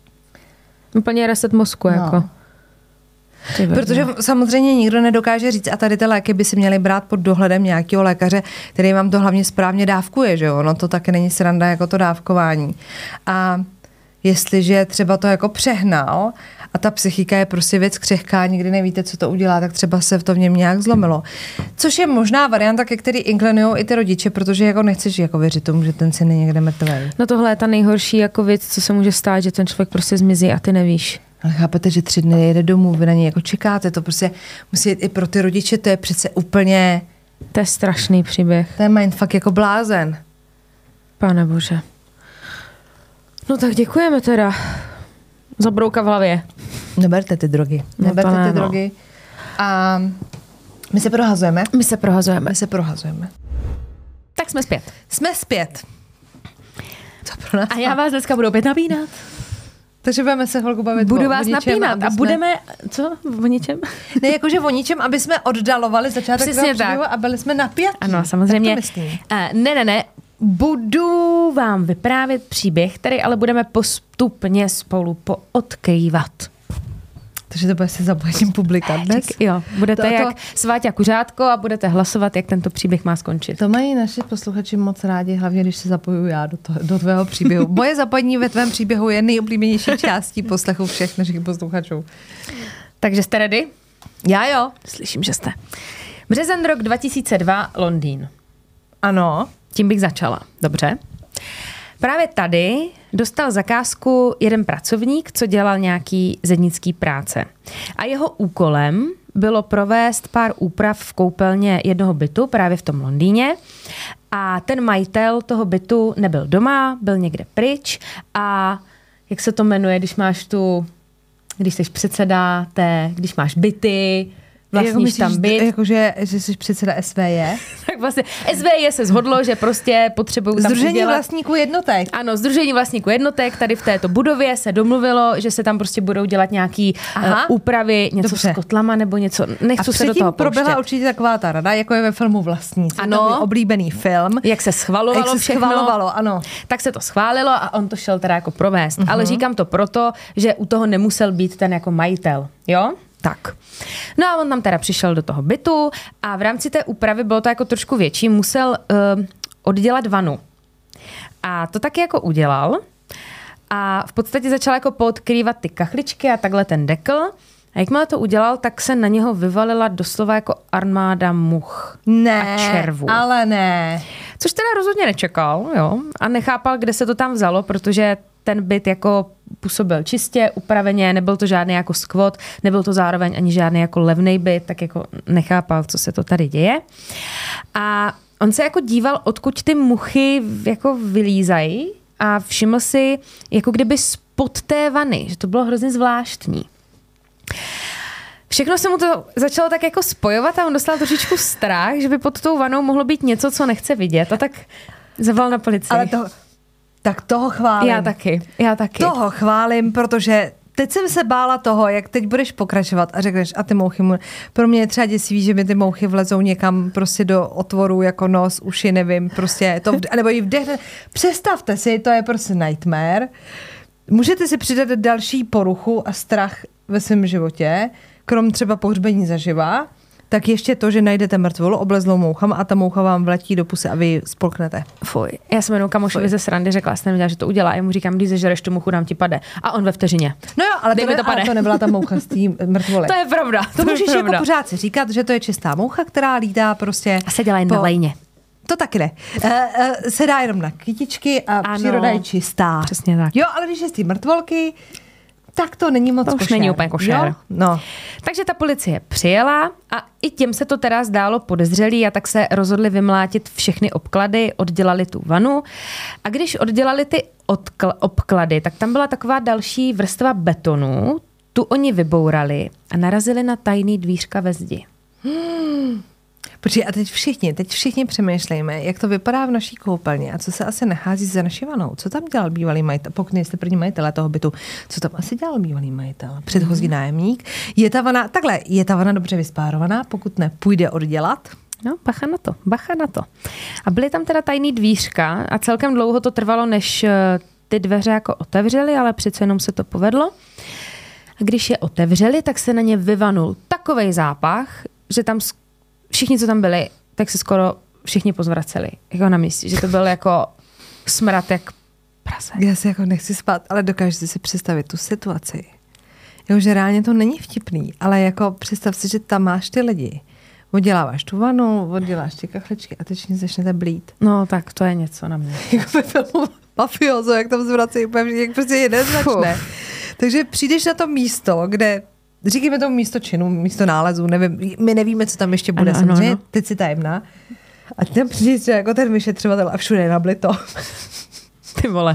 C: Úplně reset mozku, no. Jako.
B: Protože samozřejmě nikdo nedokáže říct, a tady ty léky by si měly brát pod dohledem nějakého lékaře, který vám to hlavně správně dávkuje, že jo? No to taky není sranda jako to dávkování. A jestliže třeba to jako přehnal a ta psychika je prostě věc křehká, nikdy nevíte, co to udělá, tak třeba se v tom v něm nějak zlomilo. Což je možná varianta, ke který inklinují i ty rodiče, protože jako nechceš jako věřit tomu, že ten syn je někde mrtvý.
C: No tohle je ta nejhorší jako věc, co se může stát, že ten člověk prostě zmizí a ty nevíš.
B: Ale chápete, že tři dny jede domů, vy na něj jako čekáte, to prostě musí jít i pro ty rodiče, to je přece úplně...
C: To je strašný příběh.
B: To je mindfuck jako blázen.
C: Pane bože. No tak děkujeme teda za brouka v hlavě.
B: Neberte ty drogy. Neberte
C: no,
B: ty
C: no.
B: drogy. A my se prohazujeme.
C: My se prohazujeme.
B: My se prohazujeme.
C: Tak jsme zpět.
B: Jsme zpět. Co pro nás?
C: A já vás dneska budu opět napínat.
B: Takže budeme se chvilku bavit
C: Budu
B: o,
C: vás
B: o ničem,
C: napínat a
B: jsme...
C: budeme, co, o ničem?
B: Ne, jakože o ničem, aby jsme oddalovali začátek
C: Přesně
B: toho příběhu a byli jsme napjatí.
C: Ano, samozřejmě.
B: Tak to myslím.
C: Uh, ne, ne, ne. Budu vám vyprávět příběh, který ale budeme postupně spolu poodkrývat.
B: Takže to bude se zapojením publika dnes.
C: Tak, jo, budete
B: to,
C: jak
B: to...
C: Sváťa Kuřátko a budete hlasovat, jak tento příběh má skončit.
B: To mají naši posluchači moc rádi, hlavně když se zapojuju já do, toho, do tvého příběhu. Moje zapojení ve tvém příběhu je nejoblíbenější částí poslechu všech našich posluchačů.
C: Takže jste ready?
B: Já jo.
C: Slyším, že jste. Březen rok dva tisíce dva, Londýn.
B: Ano.
C: Tím bych začala. Dobře. Právě tady dostal zakázku jeden pracovník, co dělal nějaký zednický práce. A jeho úkolem bylo provést pár úprav v koupelně jednoho bytu, právě v tom Londýně. A ten majitel toho bytu nebyl doma, byl někde pryč a jak se to jmenuje, když máš tu, když jsi předseda té, když máš byty, vlastníš
B: jako
C: tam byt.
B: Jakože, že jsi předseda S V J?
C: Tak vlastně S V J se shodlo, že prostě potřebují tam
B: Sdružení
C: udělat...
B: vlastníků jednotek.
C: Ano, Sdružení vlastníků jednotek tady v této budově se domluvilo, že se tam prostě budou dělat nějaký uh, úpravy, něco
B: Dobře.
C: s kotlama nebo něco. Nechci
B: a
C: se do toho pouštět.
B: proběhla určitě taková ta rada, jako je ve filmu Vlastníci.
C: Ano.
B: Oblíbený film.
C: Jak se schvalovalo
B: Jak se
C: všechno.
B: schvalovalo, ano.
C: Tak se to schválilo a on to šel teda jako provést. Uh-huh. Ale říkám to proto, že u toho nemusel být ten jako majitel, jo? Tak. No a on tam teda přišel do toho bytu a v rámci té úpravy bylo to jako trošku větší, musel uh, oddělat vanu. A to taky jako udělal a v podstatě začal jako poodkrývat ty kachličky a takhle ten dekl. A jakmile to udělal, tak se na něho vyvalila doslova jako armáda much
B: ne,
C: a červů.
B: ale ne.
C: Což teda rozhodně nečekal, jo. A nechápal, kde se to tam vzalo, protože ten byt jako působil čistě, upraveně, nebyl to žádný jako skvot, nebyl to zároveň ani žádný jako levnej byt, tak jako nechápal, co se to tady děje. A on se jako díval, odkud ty muchy jako vylízají a všiml si, jako kdyby spod té vany, že to bylo hrozně zvláštní. Všechno se mu to začalo tak jako spojovat a on dostal trošičku strach, že by pod tou vanou mohlo být něco, co nechce vidět. A tak zavolal na policii.
B: Ale to, tak toho chválím.
C: Já taky, já taky.
B: Toho chválím, protože teď jsem se bála toho, jak teď budeš pokračovat a řekneš, a ty mouchy mu... Pro mě je třeba děsivý, že mi ty mouchy vlezou někam prostě do otvoru, jako nos, uši, nevím, prostě to, nebo jí vdechne. Představte si, to je prostě nightmare. Můžete si přidat další poruchu a strach ve svém životě, krom třeba pohřbení zaživa, tak ještě to, že najdete mrtvolu oblezlou mouchama a ta moucha vám vletí do pusy a vy ji spolknete.
C: Fuj. Já jsem jenom kamošovi ze srandy řekla, jsem nevěděla, že to udělá. Já mu říkám, když zežereš tu mouchu, dám ti pade. A on ve vteřině.
B: No jo, ale to, ne,
C: to,
B: ale to nebyla ta moucha z té mrtvoly.
C: To je pravda.
B: To, to můžeš
C: je pravda.
B: jako pořád si říkat, že to je čistá moucha, která lítá prostě...
C: A se dělá jen
B: po...
C: na lejně.
B: To taky ne. Uh, uh, se dá jenom na kytičky a
C: ano,
B: příroda je čistá.
C: Přesně tak.
B: Jo, ale když je z té mrtvolky, tak to není moc
C: to už
B: košer.
C: není úplně košer.
B: No.
C: Takže ta policie přijela a i těm se to teda zdálo podezřelý a tak se rozhodli vymlátit všechny obklady, oddělali tu vanu a když oddělali ty odkl- obklady, tak tam byla taková další vrstva betonu, tu oni vybourali a narazili na tajný dvířka ve zdi.
B: Hmm. Počkej, a teď všichni, teď všichni přemýšlejme, jak to vypadá v naší koupelně a co se asi nachází za naší vanou. Co tam dělal bývalý majitel, pokud nejste první majitelé toho bytu, co tam asi dělal bývalý majitel? Předchozí mm. nájemník? Je ta vana, takhle, je ta vana dobře vyspárovaná, pokud ne, půjde oddělat?
C: No, bacha na to, bacha na to. A byly tam teda tajný dvířka a celkem dlouho to trvalo, než ty dveře jako otevřeli, ale přece jenom se to povedlo. A když je otevřeli, tak se na ně vyvanul takovej zápach, že tam všichni, co tam byli, tak se skoro všichni pozvraceli. Jako na místě, že to byl jako smrad jak prase.
B: Já si jako nechci spát, ale dokážete si představit tu situaci. Jo, že reálně to není vtipný, ale jako představ si, že tam máš ty lidi. Odděláváš tu vanu, odděláš ty kachličky a teď začnete blít.
C: No tak to je něco na mě.
B: Jako ve filmu Mafioso, jak tam zvrací, jak prostě jeden začne. Takže přijdeš na to místo, kde říkáme to místo činu, místo nálezu, nevím, my nevíme, co tam ještě bude, ano, samozřejmě, ano, ano. Teď si tajemná. A ty tam přijdeš jako ten vyšetřovatel a všude je nablito.
C: Ty vole.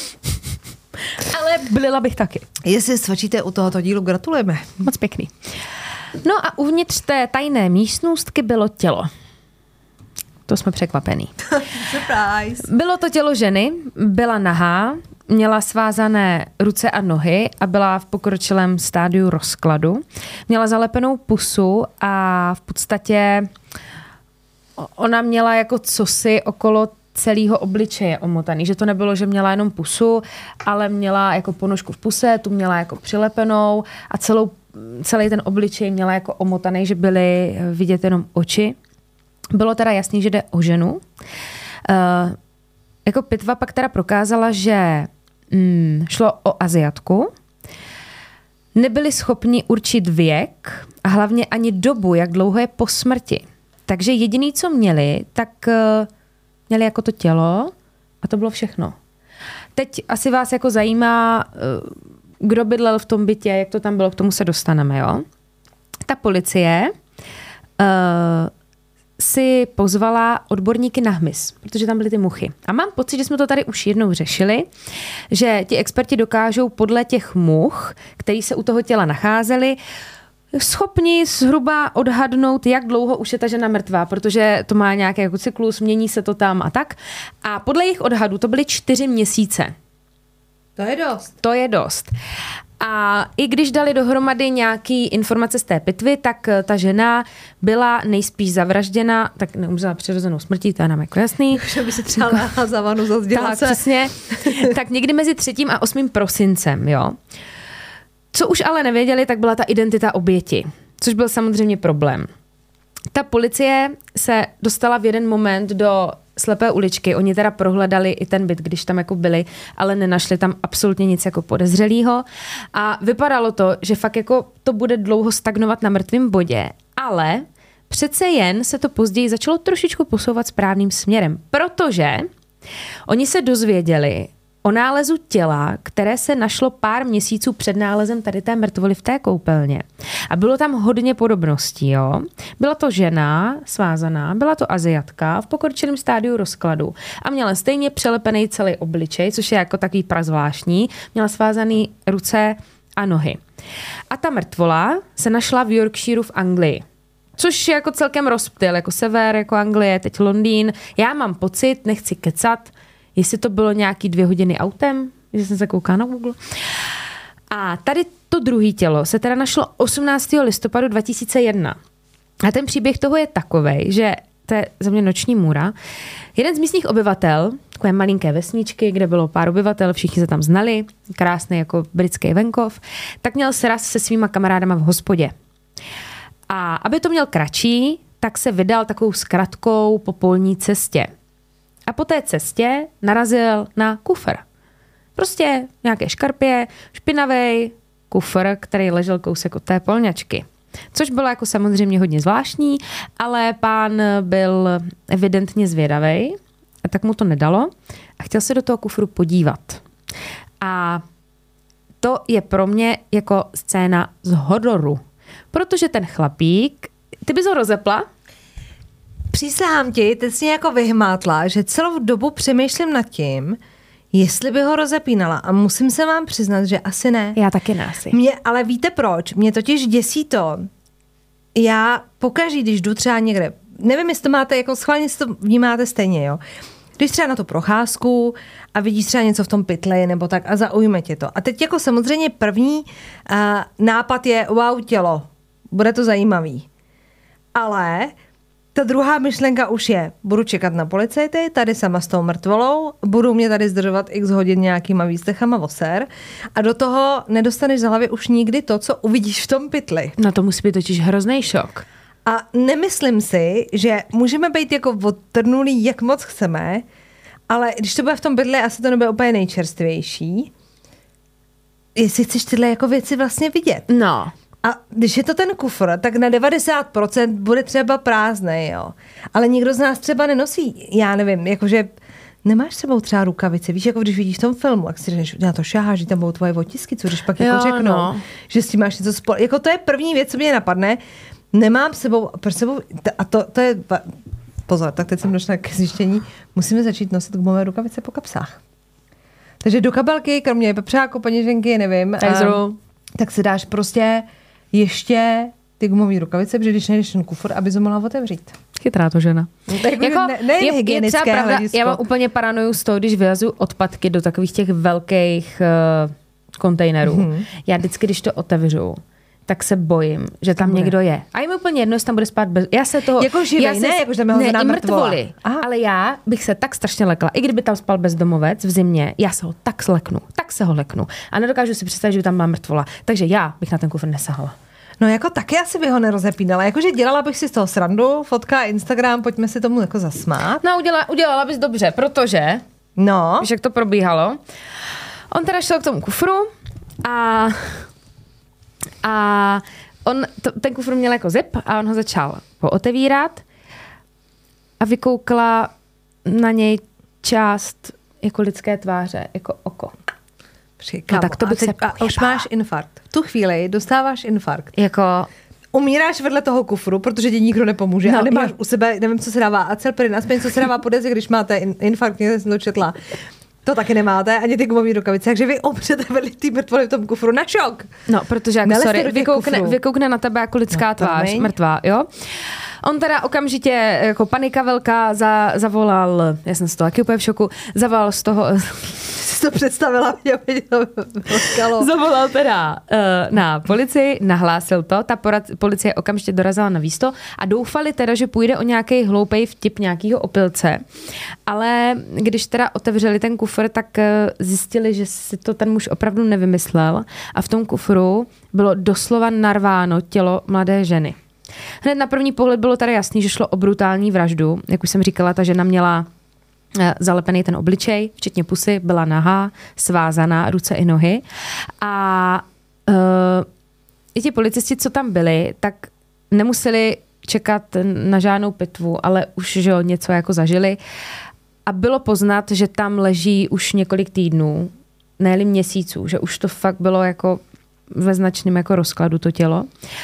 C: Ale blila bych taky.
B: Jestli svačíte u tohoto dílu, gratulujeme.
C: Moc pěkný. No a uvnitř té tajné místnostky bylo tělo. To jsme překvapený.
B: Surprise.
C: Bylo to tělo ženy, byla nahá, měla svázané ruce a nohy a byla v pokročilém stádiu rozkladu. Měla zalepenou pusu a v podstatě ona měla jako cosi okolo celého obličeje omotaný. Že to nebylo, že měla jenom pusu, ale měla jako ponožku v puse, tu měla jako přilepenou a celou, celý ten obličej měla jako omotaný, že byly vidět jenom oči. Bylo teda jasný, že jde o ženu. Uh, jako pitva pak teda prokázala, že mm, šlo o Asiatku. Nebyli schopni určit věk a hlavně ani dobu, jak dlouho je po smrti. Takže jediný, co měli, tak uh, měli jako to tělo a to bylo všechno. Teď asi vás jako zajímá, uh, kdo bydlel v tom bytě, jak to tam bylo, k tomu se dostaneme, jo? Ta policie uh, si pozvala odborníky na hmyz, protože tam byly ty muchy. A mám pocit, že jsme to tady už jednou řešili, že ti experti dokážou podle těch much, který se u toho těla nacházeli, schopni zhruba odhadnout, jak dlouho už je ta žena mrtvá, protože to má nějaký jako cyklus, mění se to tam a tak. A podle jejich odhadů to byly čtyři měsíce.
B: To je dost.
C: To je dost. A i když dali dohromady nějaký informace z té pitvy, tak ta žena byla nejspíš zavražděna, tak neumřela přirozenou smrtí, to je nám jako jasný.
B: Že by se třeba na zavanu zazděla se.
C: Tak, přesně. Tak někdy mezi třetím a osmým prosincem, jo. Co už ale nevěděli, tak byla ta identita oběti, což byl samozřejmě problém. Ta policie se dostala v jeden moment do slepé uličky. Oni teda prohledali i ten byt, když tam jako byli, ale nenašli tam absolutně nic jako podezřelýho. A vypadalo to, že fakt jako to bude dlouho stagnovat na mrtvém bodě, ale přece jen se to později začalo trošičku posouvat správným směrem, protože oni se dozvěděli o nálezu těla, které se našlo pár měsíců před nálezem tady té mrtvoly v té koupelně. A bylo tam hodně podobností, jo. Byla to žena svázaná, byla to Asiatka v pokročilém stádiu rozkladu a měla stejně přelepený celý obličej, což je jako takový prazvláštní. Měla svázaný ruce a nohy. A ta mrtvola se našla v Yorkshireu v Anglii. Což je jako celkem rozptyl, jako sever, jako Anglie, teď Londýn. Já mám pocit, nechci kecat, jestli to bylo nějaký dvě hodiny autem, jestli jsem se kouká na Google. A tady to druhé tělo se teda našlo osmnáctého listopadu dva tisíce jedna. A ten příběh toho je takovej, že to je za mě noční můra. Jeden z místních obyvatel, takové malinké vesničky, kde bylo pár obyvatel, všichni se tam znali, krásný jako britský venkov, tak měl sraz se svýma kamarádama v hospodě. A aby to měl kratší, tak se vydal takovou zkratkou po polní cestě. A po té cestě narazil na kufr. Prostě nějaké škarpě, špinavý kufr, který ležel kousek od té polňačky. Což bylo jako samozřejmě hodně zvláštní, ale pán byl evidentně zvědavej, a tak mu to nedalo a chtěl se do toho kufru podívat. A to je pro mě jako scéna z hororu. Protože ten chlapík, ty bys ho rozepla?
B: Přísahám ti, teď jsi jako vyhmátla, že celou dobu přemýšlím nad tím, jestli by ho rozepínala. A musím se vám přiznat, že asi ne.
C: Já taky ne asi.
B: Mě, ale víte proč? Mě totiž děsí to. Já pokaždý, když jdu třeba někde, nevím, jestli to máte, jako schválně si to vnímáte stejně, jo. Když třeba na tu procházku a vidíš třeba něco v tom pytli nebo tak a zaujme tě to. A teď jako samozřejmě první uh, nápad je wow, tělo. Bude to zajímavý. Ale ta druhá myšlenka už je, budu čekat na policajty, tady sama s tou mrtvolou, budou mě tady zdržovat x hodin nějakýma výstechama voser a do toho nedostaneš za hlavy už nikdy to, co uvidíš v tom pytli.
C: No to musí být totiž hrozný šok.
B: A nemyslím si, že můžeme být jako odtrnulí, jak moc chceme, ale když to bude v tom bydle, asi to nebude úplně nejčerstvější. Jestli chceš tyhle jako věci vlastně vidět.
C: No.
B: A když je to ten kufr, tak na devadesát procent bude třeba prázdnej, jo. Ale nikdo z nás třeba nenosí, já nevím, jakože nemáš s sebou třeba rukavice, víš, jako když vidíš v tom filmu, jak si řekneš, na to šáháš, že tam budou tvoje otisky, co když pak jako
C: jo,
B: řeknou,
C: no.
B: že s tím máš něco spolu. Jako to je první věc, co mě napadne. Nemám s sebou, pro sebou, a to, to je, pozor, tak teď jsem došla k zjištění, musíme začít nosit gumové rukavice po kapsách. Takže do kabelky, kromě pepřáku, peněženky, nevím, um, tak si dáš prostě ještě ty gumové rukavice, protože když nejdeš ten kufr, aby to mohla otevřít.
C: Chytrá to žena.
B: No, tak
C: jako,
B: ne, ne
C: je, je třeba pravda,
B: hledisko.
C: já mám úplně paranoju z toho, když vyhazuju odpadky do takových těch velkých uh, kontejnerů. Mm-hmm. Já vždycky, když to otevřu, tak se bojím, že tam
B: bude.
C: Někdo je. A je mi úplně jedno, jestli tam bude spát bez... Já se toho...
B: Jako živej,
C: já se,
B: ne? Jako, že tam je hozená mrtvola.
C: Ale já bych se tak strašně lekla. I kdyby tam spal bezdomovec v zimě, já se ho tak sleknu. Tak se ho leknu. A nedokážu si představit, že by tam má mrtvola. Takže já bych na ten kufr nesahala.
B: No jako taky asi by ho nerozepínala. Jakože dělala bych si z toho srandu, fotka, Instagram, pojďme si tomu jako zasmát.
C: No udělala, udělala bys dobře, protože...
B: No.
C: Víš, jak to probíhalo? On teda šel k tomu kufru a... A on, to, ten kufr měl jako zip a on ho začal pootevírat a vykoukla na něj část jako lidské tváře, jako oko.
B: Přikamo.
C: No, tak to bych
B: a, teď,
C: se
B: a už máš infarkt. V tu chvíli dostáváš infarkt.
C: Jako...
B: Umíráš vedle toho kufru, protože ti nikdo nepomůže. No, a nemáš jo. u sebe, nevím, co se dává acelprin, aspoň co se dává pod jazyk, když máte in, infarkt, někde jsem to četla. To taky nemáte, ani ty gumové rukavice, takže vy opřete vedle té mrtvoly v tom kufru na šok.
C: No, protože jako, sorry, vykoukne, vykoukne na tebe jako lidská no, tvář, mrtvá, jo? On teda okamžitě, jako panika velká, za, zavolal, já jsem z toho taky úplně v šoku, zavolal z toho...
B: Jsi to představila, mě to potkalo.
C: Zavolal teda uh, na policii, nahlásil to, ta porad, policie okamžitě dorazila na místo a doufali teda, že půjde o nějaký hloupej vtip nějakýho opilce, ale když teda otevřeli ten kufr, tak uh, zjistili, že si to ten muž opravdu nevymyslel a v tom kufru bylo doslova narváno tělo mladé ženy. Hned na první pohled bylo tady jasný, že šlo o brutální vraždu. Jak už jsem říkala, ta žena měla zalepený ten obličej, včetně pusy, byla nahá, svázaná, ruce i nohy. A uh, i ti policisti, co tam byli, tak nemuseli čekat na žádnou pitvu, ale už že jo, něco jako zažili. A bylo poznat, že tam leží už několik týdnů, ne-li měsíců, že už to fakt bylo jako ve značném jako rozkladu to tělo.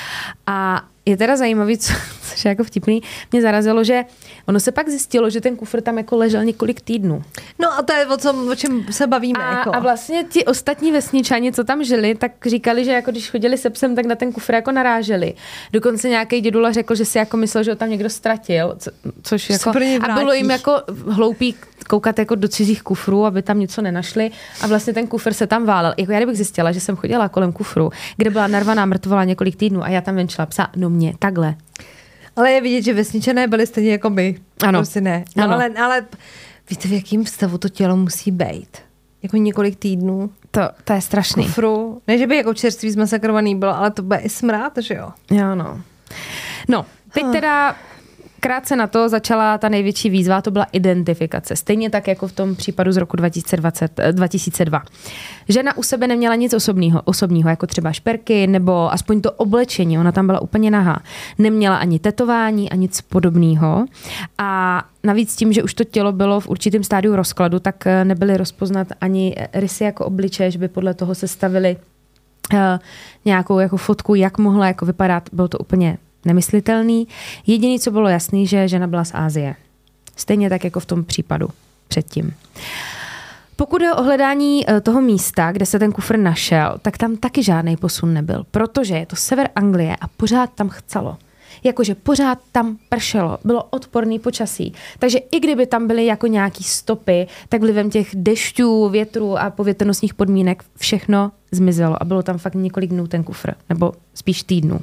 C: A je teda zajímavý, co, což je jako vtipný, mě zarazilo, že ono se pak zjistilo, že ten kufr tam jako ležel několik týdnů.
B: No a to je o, co, o čem se bavíme.
C: A,
B: jako.
C: a vlastně ti ostatní vesničani, co tam žili, tak říkali, že jako když chodili se psem, tak na ten kufr jako naráželi. Dokonce nějaký dědula řekl, že si jako myslel, že ho tam někdo ztratil, co, což jako, a bylo jim jako hloupý koukat jako do cizích kufrů, aby tam něco nenašli a vlastně ten kufr se tam válel. Jako já kdybych zjistila, že jsem chodila kolem kufru, kde byla narvaná mrtvola několik týdnů a já tam venčila psa, no mě, takhle.
B: Ale je vidět, že vesničané byli stejně jako my.
C: Ano.
B: Prostě ne. No,
C: ano.
B: Ale, ale víte, v jakém stavu to tělo musí být? Jako několik týdnů.
C: To, to je strašný.
B: Kufru. Ne, že by jako čerstvý zmasakrovaný bylo, ale to bude i smrát, že jo?
C: Jo, no. No, teď teda krátce na to začala ta největší výzva, to byla identifikace. Stejně tak jako v tom případu z roku dva tisíce dvacet, dva tisíce dva. Žena u sebe neměla nic osobního, osobního, jako třeba šperky nebo aspoň to oblečení, ona tam byla úplně nahá. Neměla ani tetování, ani nic podobného. A navíc tím, že už to tělo bylo v určitém stádiu rozkladu, tak nebyly rozpoznat ani rysy jako obličeje, že by podle toho se stavili uh, nějakou jako fotku, jak mohla jako vypadat. Bylo to úplně nemyslitelný. Jediné, co bylo jasný, že žena byla z Asie. Stejně tak jako v tom případu předtím. Pokud je o hledání toho místa, kde se ten kufr našel, tak tam taky žádný posun nebyl, protože je to sever Anglie a pořád tam chcelo. Jakože pořád tam pršelo, bylo odporný počasí. Takže i kdyby tam byly jako nějaký stopy, tak vlivem těch dešťů, větru a povětrnostních podmínek všechno zmizelo a bylo tam fakt několik dnů ten kufr, nebo spíš týdnů.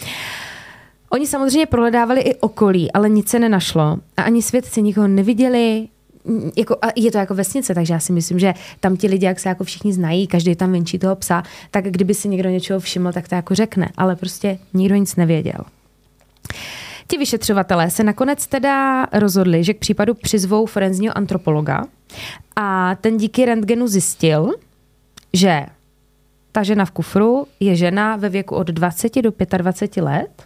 C: Oni samozřejmě prohledávali i okolí, ale nic se nenašlo a ani svědci nikoho neviděli. Jako, a je to jako vesnice, takže já si myslím, že tam ti lidi, jak se jako všichni znají, každý tam venčí toho psa, tak kdyby si někdo něčeho všiml, tak to jako řekne, ale prostě nikdo nic nevěděl. Ti vyšetřovatelé se nakonec teda rozhodli, že k případu přizvou forenzního antropologa a ten díky rentgenu zjistil, že ta žena v kufru je žena ve věku od dvaceti do dvaceti pěti let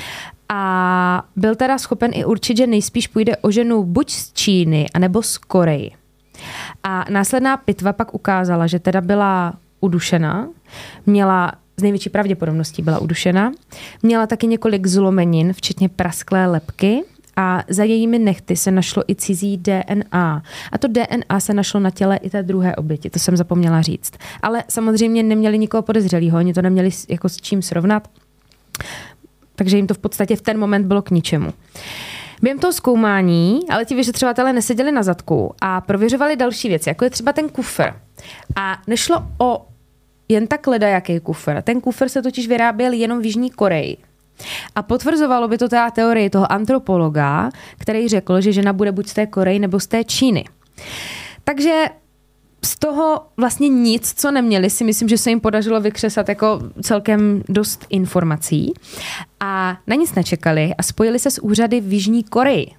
C: a byl teda schopen i určit, že nejspíš půjde o ženu buď z Číny, anebo z Koreji. A následná pitva pak ukázala, že teda byla udušena, měla z největší pravděpodobností byla udušena, měla taky několik zlomenin, včetně prasklé lebky a za jejími nehty se našlo i cizí D N A. A to D N A se našlo na těle i té druhé oběti, to jsem zapomněla říct. Ale samozřejmě neměli nikoho podezřelého, oni to neměli jako s čím srovnat, takže jim to v podstatě v ten moment bylo k ničemu. Během toho zkoumání, ale ti vyšetřovatelé neseděli na zadku a prověřovali další věci, jako je třeba ten kufr. A nešlo o jen tak ledajaký kufr. Ten kufr se totiž vyráběl jenom v Jižní Koreji. A potvrzovalo by to ta teorii toho antropologa, který řekl, že žena bude buď z té Koreji nebo z té Číny. Takže z toho vlastně nic, co neměli, si myslím, že se jim podařilo vykřesat jako celkem dost informací. A na nic nečekali a spojili se s úřady v Jižní Koreji.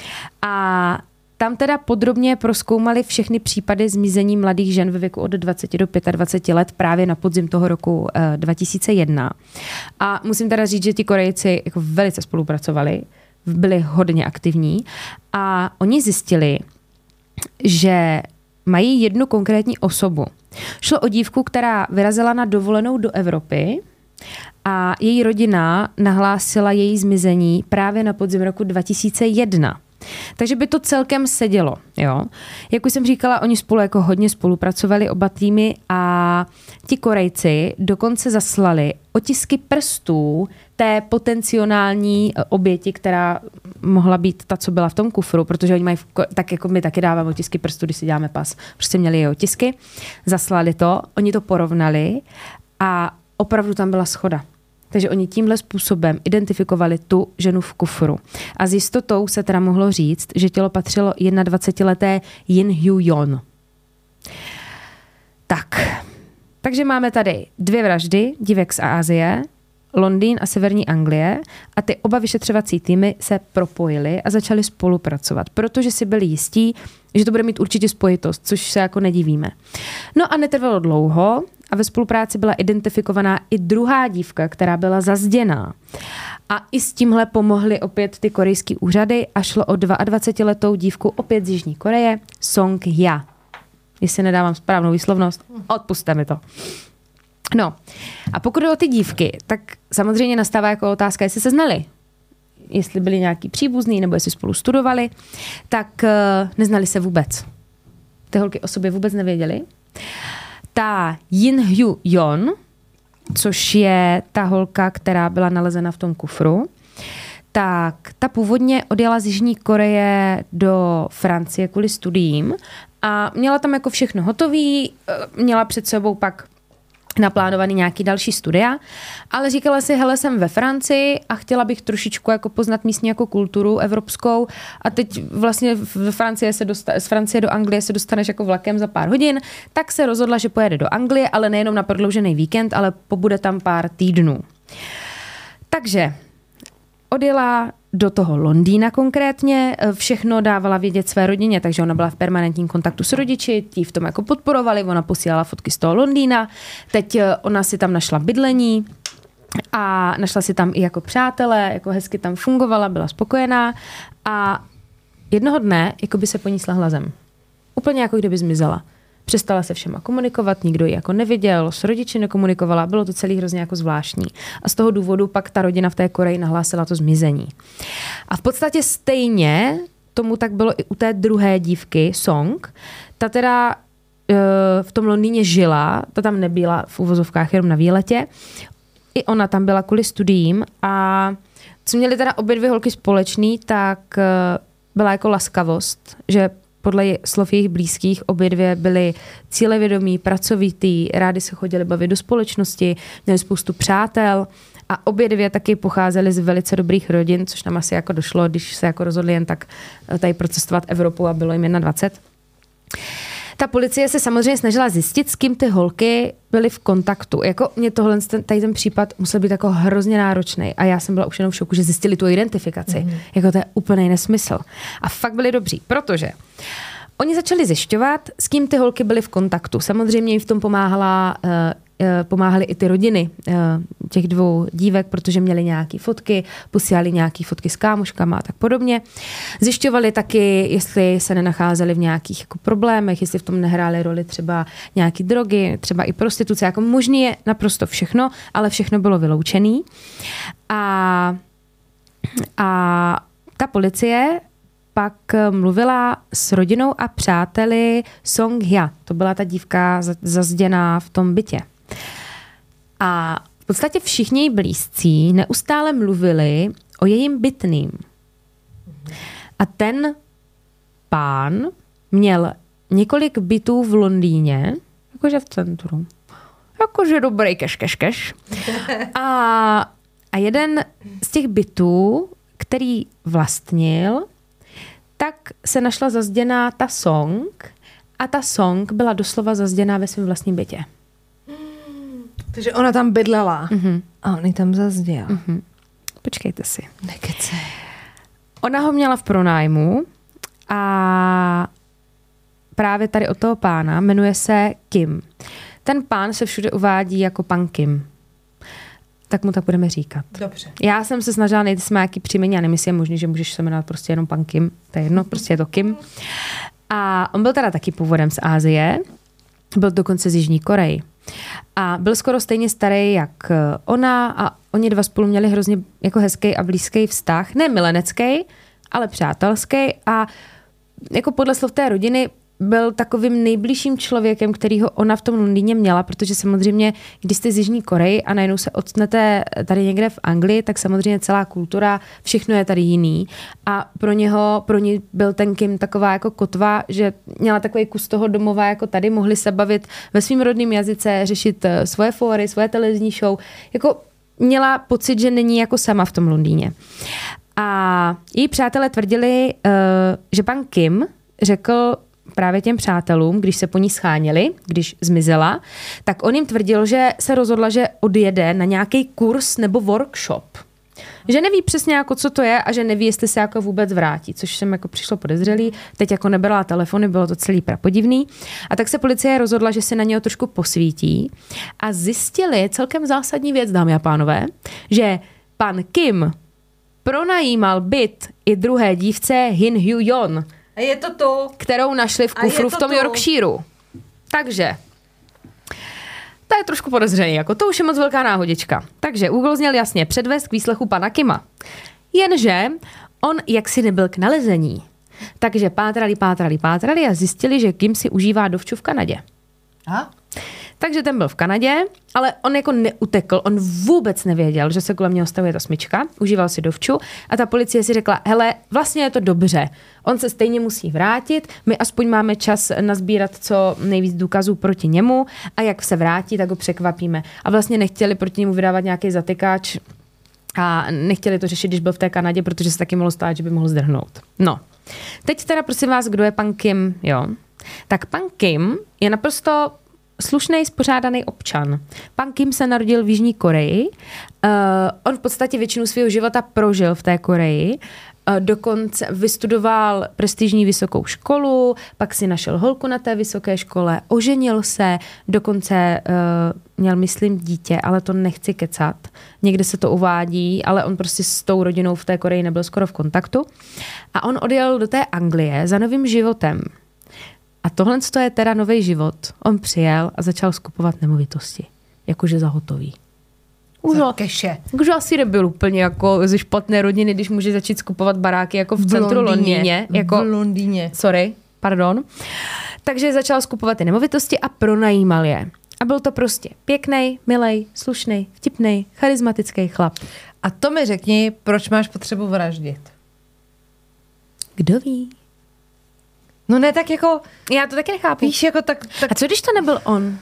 C: A tam teda podrobně prozkoumali všechny případy zmizení mladých žen ve věku od dvaceti do dvaceti pěti let právě na podzim toho roku dva tisíce jedna. A musím teda říct, že ti Korejci jako velice spolupracovali, byli hodně aktivní a oni zjistili, že mají jednu konkrétní osobu. Šlo o dívku, která vyrazila na dovolenou do Evropy a její rodina nahlásila její zmizení právě na podzim roku dva tisíce jedna. Takže by to celkem sedělo. Jo? Jak už jsem říkala, oni spolu jako hodně spolupracovali oba týmy a ti Korejci dokonce zaslali otisky prstů té potenciální oběti, která mohla být ta, co byla v tom kufru, protože oni mají, tak jako my taky dáváme otisky prstů, když si děláme pas. Prostě měli je otisky, zaslali to, oni to porovnali a opravdu tam byla shoda. Takže oni tímhle způsobem identifikovali tu ženu v kufru. A s jistotou se teda mohlo říct, že tělo patřilo dvacetijednoleté Yin Hyu-yeon. Tak, takže máme tady dvě vraždy, dívek z Asie, Londýn a severní Anglie a ty oba vyšetřovací týmy se propojily a začaly spolupracovat, protože si byli jistí, že to bude mít určitě spojitost, což se jako nedivíme. No a netrvalo dlouho a ve spolupráci byla identifikovaná i druhá dívka, která byla zazděná. A i s tímhle pomohly opět ty korejský úřady a šlo o dvacetiletou dívku opět z Jižní Koreje, Song Ja. Jestli nedávám správnou výslovnost, odpusťte mi to. No a pokud jde o ty dívky, tak samozřejmě nastává jako otázka, jestli se znali. Jestli byli nějaký příbuzný nebo jestli spolu studovali, tak uh, neznali se vůbec. Ty holky o sobě vůbec nevěděly. Ta Yin Hyu-yeon, což je ta holka, která byla nalezena v tom kufru, tak ta původně odjela z Jižní Koreje do Francie kvůli studiím a měla tam jako všechno hotový, měla před sebou pak naplánovaný nějaký další studia, ale říkala si, hele, jsem ve Francii a chtěla bych trošičku jako poznat místní jako kulturu evropskou a teď vlastně v Francii se dosta- z Francie do Anglie se dostaneš jako vlakem za pár hodin, tak se rozhodla, že pojede do Anglie, ale nejenom na prodloužený víkend, ale pobude tam pár týdnů. Takže odjela do toho Londýna konkrétně, všechno dávala vědět své rodině, takže ona byla v permanentním kontaktu s rodiči, tí v tom jako podporovali, ona posílala fotky z toho Londýna, teď ona si tam našla bydlení a našla si tam i jako přátelé, jako hezky tam fungovala, byla spokojená a jednoho dne jako by se po ní slehla zem. Úplně jako kdyby zmizela. Přestala se všema komunikovat, nikdo ji jako neviděl, s rodiči nekomunikovala, bylo to celý hrozně jako zvláštní. A z toho důvodu pak ta rodina v té Koreji nahlásila to zmizení. A v podstatě stejně tomu tak bylo i u té druhé dívky, Song. Ta teda e, v tom Londýně žila, ta tam nebyla v uvozovkách jenom na výletě. I ona tam byla kvůli studiím a co měly teda obě dvě holky společný, tak e, byla jako laskavost, že podle slov jejich blízkých obě dvě byly cílevědomí, pracovitý, rádi se chodili bavit do společnosti, měli spoustu přátel a obě dvě taky pocházely z velice dobrých rodin, což nám asi jako došlo, když se jako rozhodli jen tak tady procestovat Evropu a bylo jim dvacet jedna. Ta policie se samozřejmě snažila zjistit, s kým ty holky byly v kontaktu. Jako mě tohle, tady ten případ musel být jako hrozně náročný a já jsem byla už jenom v šoku, že zjistili tu identifikaci. Mm-hmm. Jako to je úplný nesmysl. A fakt byli dobří, protože oni začali zjišťovat, s kým ty holky byly v kontaktu. Samozřejmě jim v tom pomáhala uh, pomáhaly i ty rodiny těch dvou dívek, protože měly nějaké fotky, posílali nějaké fotky s kámoškama a tak podobně. Zjišťovali taky, jestli se nenacházeli v nějakých jako problémech, jestli v tom nehrály roli třeba nějaké drogy, třeba i prostituce. Jako možný je naprosto všechno, ale všechno bylo vyloučené. A, a ta policie pak mluvila s rodinou a přáteli Song Hya. To byla ta dívka zazděná v tom bytě. A v podstatě všichni její blízcí neustále mluvili o jejím bytným. A ten pán měl několik bytů v Londýně, jakože v centru. Jakože dobrý keš, keš, keš. A, a jeden z těch bytů, který vlastnil, tak se našla zazděná ta Song a ta Song byla doslova zazděná ve svém vlastním bytě.
B: Takže ona tam bydlela
C: Mm-hmm.
B: a on ji tam zazděl.
C: Mm-hmm. Počkejte si.
B: Nekece.
C: Ona ho měla v pronájmu a právě tady od toho pána jmenuje se Kim. Ten pán se všude uvádí jako pan Kim. Tak mu tak budeme říkat.
B: Dobře.
C: Já jsem se snažila najít si nějaký příjmení a nemyslím, je možný, že můžeš se jmenovat prostě jenom pan Kim. To je jedno, prostě je to Kim. A on byl teda taky původem z Asie. Byl dokonce z Jižní Koreji. A byl skoro stejně starý jak ona a oni dva spolu měli hrozně jako hezký a blízký vztah. Ne milenecký, ale přátelský a jako podle slov té rodiny byl takovým nejbližším člověkem, kterýho ona v tom Londýně měla, protože samozřejmě, když jste z Jižní Koreji a najednou se odstnete tady někde v Anglii, tak samozřejmě celá kultura, všechno je tady jiný. A pro něho, pro ní byl ten Kim taková jako kotva, že měla takový kus toho domova jako tady, mohli se bavit ve svým rodném jazyce, řešit svoje fóry, svoje televizní show. Jako měla pocit, že není jako sama v tom Londýně. A její přátelé tvrdili, že pan Kim řekl právě těm přátelům, když se po ní scháněli, když zmizela, tak on jim tvrdil, že se rozhodla, že odjede na nějaký kurz nebo workshop. Že neví přesně, jako, co to je a že neví, jestli se jako vůbec vrátí, což jsem jako přišlo podezřelý. Teď jako nebrala telefony, bylo to celý prapodivný. A tak se policie rozhodla, že se na něho trošku posvítí a zjistili celkem zásadní věc, dámy a pánové, že pan Kim pronajímal byt i druhé dívce Hin Hyo-yeon,
B: A je to to,
C: kterou našli v kufru v tom
B: to.
C: Yorkshireu. Takže, to je trošku podezřený, jako to už je moc velká náhodička. Takže úkol zněl jasně předvést k výslechu pana Kima. Jenže on jaksi nebyl k nalezení. Takže pátrali, pátrali, pátrali a zjistili, že Kim si užívá dovču v Kanadě.
B: A?
C: Takže ten byl v Kanadě, ale on jako neutekl, on vůbec nevěděl, že se kolem něho stavuje ta smyčka, užíval si dovču a ta policie si řekla, hele, vlastně je to dobře, on se stejně musí vrátit, my aspoň máme čas nazbírat co nejvíc důkazů proti němu a jak se vrátí, tak ho překvapíme. A vlastně nechtěli proti němu vydávat nějaký zatykač a nechtěli to řešit, když byl v té Kanadě, protože se taky mohlo stát, že by mohl zdrhnout. No, teď teda prosím vás, kdo je pan Kim, jo? Tak pan Kim je naprosto slušný, spořádaný občan. Pan Kim se narodil v Jižní Koreji. Uh, on v podstatě většinu svého života prožil v té Koreji. Uh, dokonce vystudoval prestižní vysokou školu, pak si našel holku na té vysoké škole, oženil se, dokonce uh, měl, myslím, dítě, ale to nechci kecat. Někde se to uvádí, ale on prostě s tou rodinou v té Koreji nebyl skoro v kontaktu. A on odjel do té Anglie za novým životem. A tohle je teda nový život. On přijel a začal skupovat nemovitosti. Jakože za hotový. Už,
B: za keše.
C: Už asi nebyl úplně jako ze špatné rodiny, když může začít skupovat baráky jako v, v centru Londýně. Londýně. Jako,
B: v Londýně.
C: Sorry, pardon. Takže začal skupovat ty nemovitosti a pronajímal je. A byl to prostě pěknej, milej, slušnej, vtipnej, charismatický chlap.
B: A to mi řekni, proč máš potřebu vraždit?
C: Kdo ví?
B: No ne, tak jako...
C: Já to taky nechápu.
B: Víš, jako tak... tak...
C: A co když to nebyl on?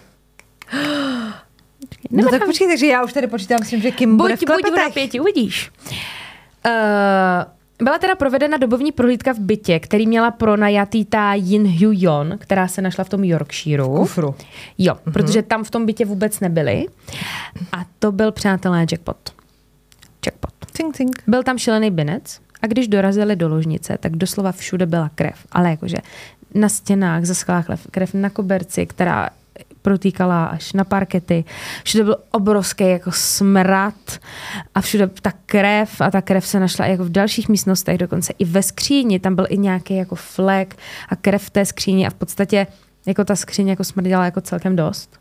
B: No tak počkej, takže já už tady počítám s tím, že Kim
C: buď,
B: bude v klepetech.
C: Buď v napětí, uvidíš. Uh, byla teda provedena dobovní prohlídka v bytě, který měla pronajatý ta Yin Hyu-yeon, která se našla v tom Yorkshireu.
B: Kufru.
C: Jo, uh-huh. Protože tam v tom bytě vůbec nebyli. A to byl, přátelé, jackpot. Jackpot.
B: Cink, cink.
C: Byl tam šílený binec a když dorazili do ložnice, tak doslova všude byla krev. Ale jakože na stěnách zaschlá krev, krev na koberci, která protýkala až na parkety. Všude byl obrovský jako smrad a všude ta krev a ta krev se našla jako v dalších místnostech, dokonce i ve skříni, tam byl i nějaký jako flek a krev v té skříni a v podstatě jako ta skříň jako smrděla jako celkem dost.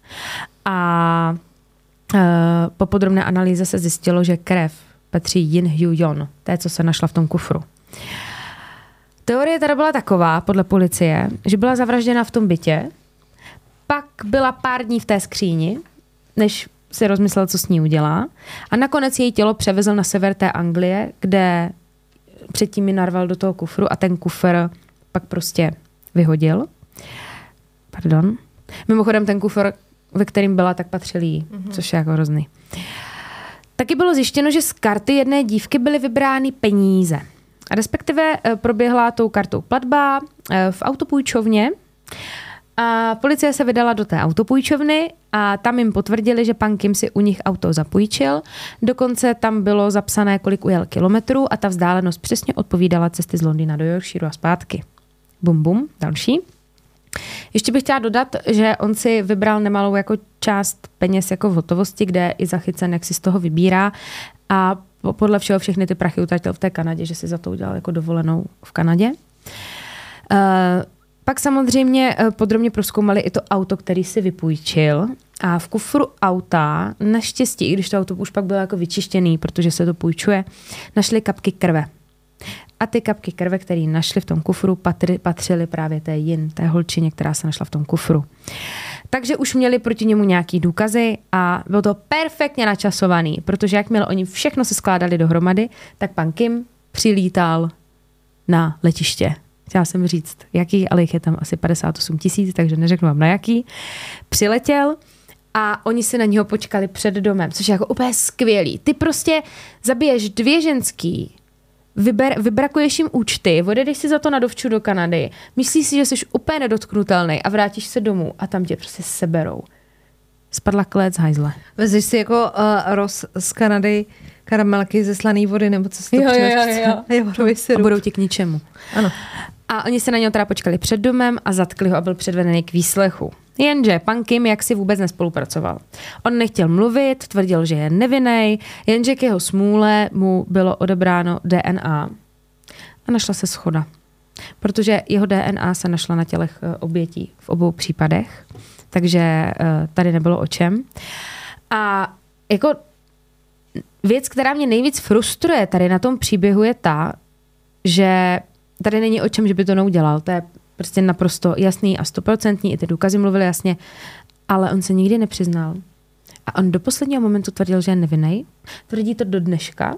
C: A uh, po podrobné analýze se zjistilo, že krev patří Yin Hyu-yeon, té, co se našla v tom kufru. Teorie teda byla taková, podle policie, že byla zavražděna v tom bytě, pak byla pár dní v té skříni, než si rozmyslel, co s ní udělá. A nakonec její tělo převezl na sever té Anglie, kde předtím ji narval do toho kufru a ten kufr pak prostě vyhodil. Pardon. Mimochodem ten kufr, ve kterým byla, tak patřil jí, mm-hmm. což je jako hrozný. Taky bylo zjištěno, že z karty jedné dívky byly vybrány peníze. A respektive proběhla tou kartou platba v autopůjčovně. A policie se vydala do té autopůjčovny a tam jim potvrdili, že pan Kim si u nich auto zapůjčil. Dokonce tam bylo zapsané, kolik ujel kilometrů a ta vzdálenost přesně odpovídala cesty z Londýna do Yorkshireu a zpátky. Bum, bum, další. Ještě bych chtěla dodat, že on si vybral nemalou jako část peněz jako v hotovosti, kde i zachycen, jak si z toho vybírá a podle všeho všechny ty prachy utratil v té Kanadě, že si za to udělal jako dovolenou v Kanadě. Uh, Pak samozřejmě podrobně prozkoumali i to auto, který si vypůjčil a v kufru auta, naštěstí, i když to auto už pak bylo jako vyčištěný, protože se to půjčuje, našli kapky krve. A ty kapky krve, které našli v tom kufru, patři, patřily právě té Yin, té holčině, která se našla v tom kufru. Takže už měli proti němu nějaký důkazy a bylo to perfektně načasovaný, protože jakmile oni všechno se skládali dohromady, tak pan Kim přilítal na letiště. Chtěla jsem říct, jaký, ale jich je tam asi padesát osm tisíc, takže neřeknu vám na jaký. Přiletěl a oni si na něho počkali před domem, což je jako úplně skvělý. Ty prostě zabiješ dvě ženský, vyber, vybrakuješ jim účty, odjedeš si za to na dovču do Kanady, myslíš si, že jsi úplně nedotknutelný a vrátíš se domů a tam tě prostě seberou. Spadla klec hajzle.
B: Vezeš si jako uh, roz z Kanady karamelky ze slané vody, nebo co si to
C: jo,
B: přineš?
C: Jo, jo, jo. A budou ti k ničemu.
B: Ano.
C: A oni se na něho teda počkali před domem a zatkli ho a byl předvedený k výslechu. Jenže pan Kim jaksi vůbec nespolupracoval. On nechtěl mluvit, tvrdil, že je nevinnej, jenže k jeho smůle mu bylo odebráno D N A. A našla se shoda. Protože jeho D N A se našla na tělech obětí v obou případech. Takže tady nebylo o čem. A jako věc, která mě nejvíc frustruje tady na tom příběhu je ta, že tady není o čem, že by to neudělal. To je prostě naprosto jasný a stoprocentní. I ty důkazy mluvily jasně, ale on se nikdy nepřiznal. A on do posledního momentu tvrdil, že je nevinnej. Tvrdí to do dneška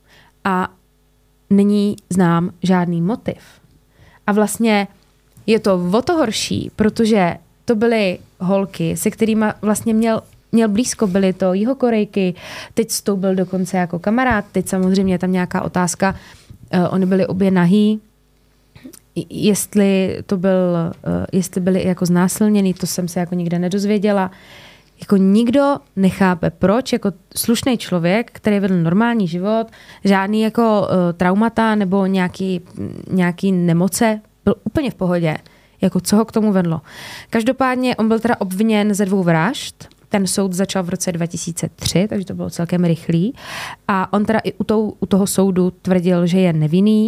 C: a není znám žádný motiv. A vlastně je to o to horší, protože to byly holky, se kterými vlastně měl, měl blízko, byly to Jihokorejky, teď s tou byl dokonce jako kamarád, teď samozřejmě je tam nějaká otázka, uh, oni byli obě nahý, jestli to byl, jestli byli jako znásilněný, to jsem se jako nikde nedozvěděla. Jako nikdo nechápe, proč jako slušný člověk, který vedl normální život, žádný jako uh, traumata nebo nějaký, nějaký nemoce, byl úplně v pohodě. Jako co ho k tomu vedlo. Každopádně on byl teda obviněn ze dvou vražd. Ten soud začal v roce dva tisíce tři, takže to bylo celkem rychlý. A on teda i u, tou, u toho soudu tvrdil, že je nevinný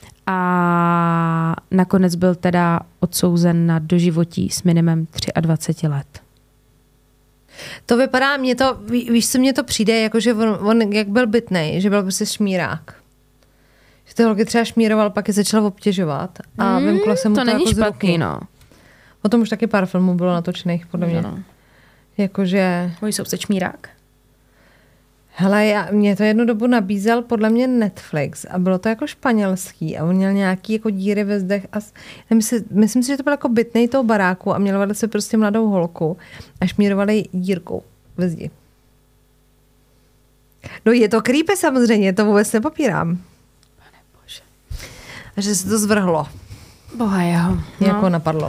C: a nakonec byl teda odsouzen na doživotí s minimem dvacet tři let.
B: To vypadá, mě to, ví, víš, co mně to přijde, jako že on, on jak byl bytnej, že byl prostě šmírák. Že ty holky třeba šmíroval, pak je začal obtěžovat a mm, vymklo se mu to, to
C: není
B: jako
C: špatný, no.
B: O tom už taky pár filmů bylo natočených, podle mě.
C: No.
B: Jakože...
C: Můj soused šmírák?
B: Hele, já, mě to jednu dobu nabízel podle mě Netflix a bylo to jako španělský a on měl nějaký jako díry ve zdech a myslím, myslím si, že to byl jako bytnej toho baráku a měl vedle se prostě mladou holku a šmírovali dírkou ve zdi. No je to creepy samozřejmě, to vůbec nepopírám.
C: Pane bože.
B: A že se to zvrhlo.
C: Boha jeho.
B: No. Jako napadlo.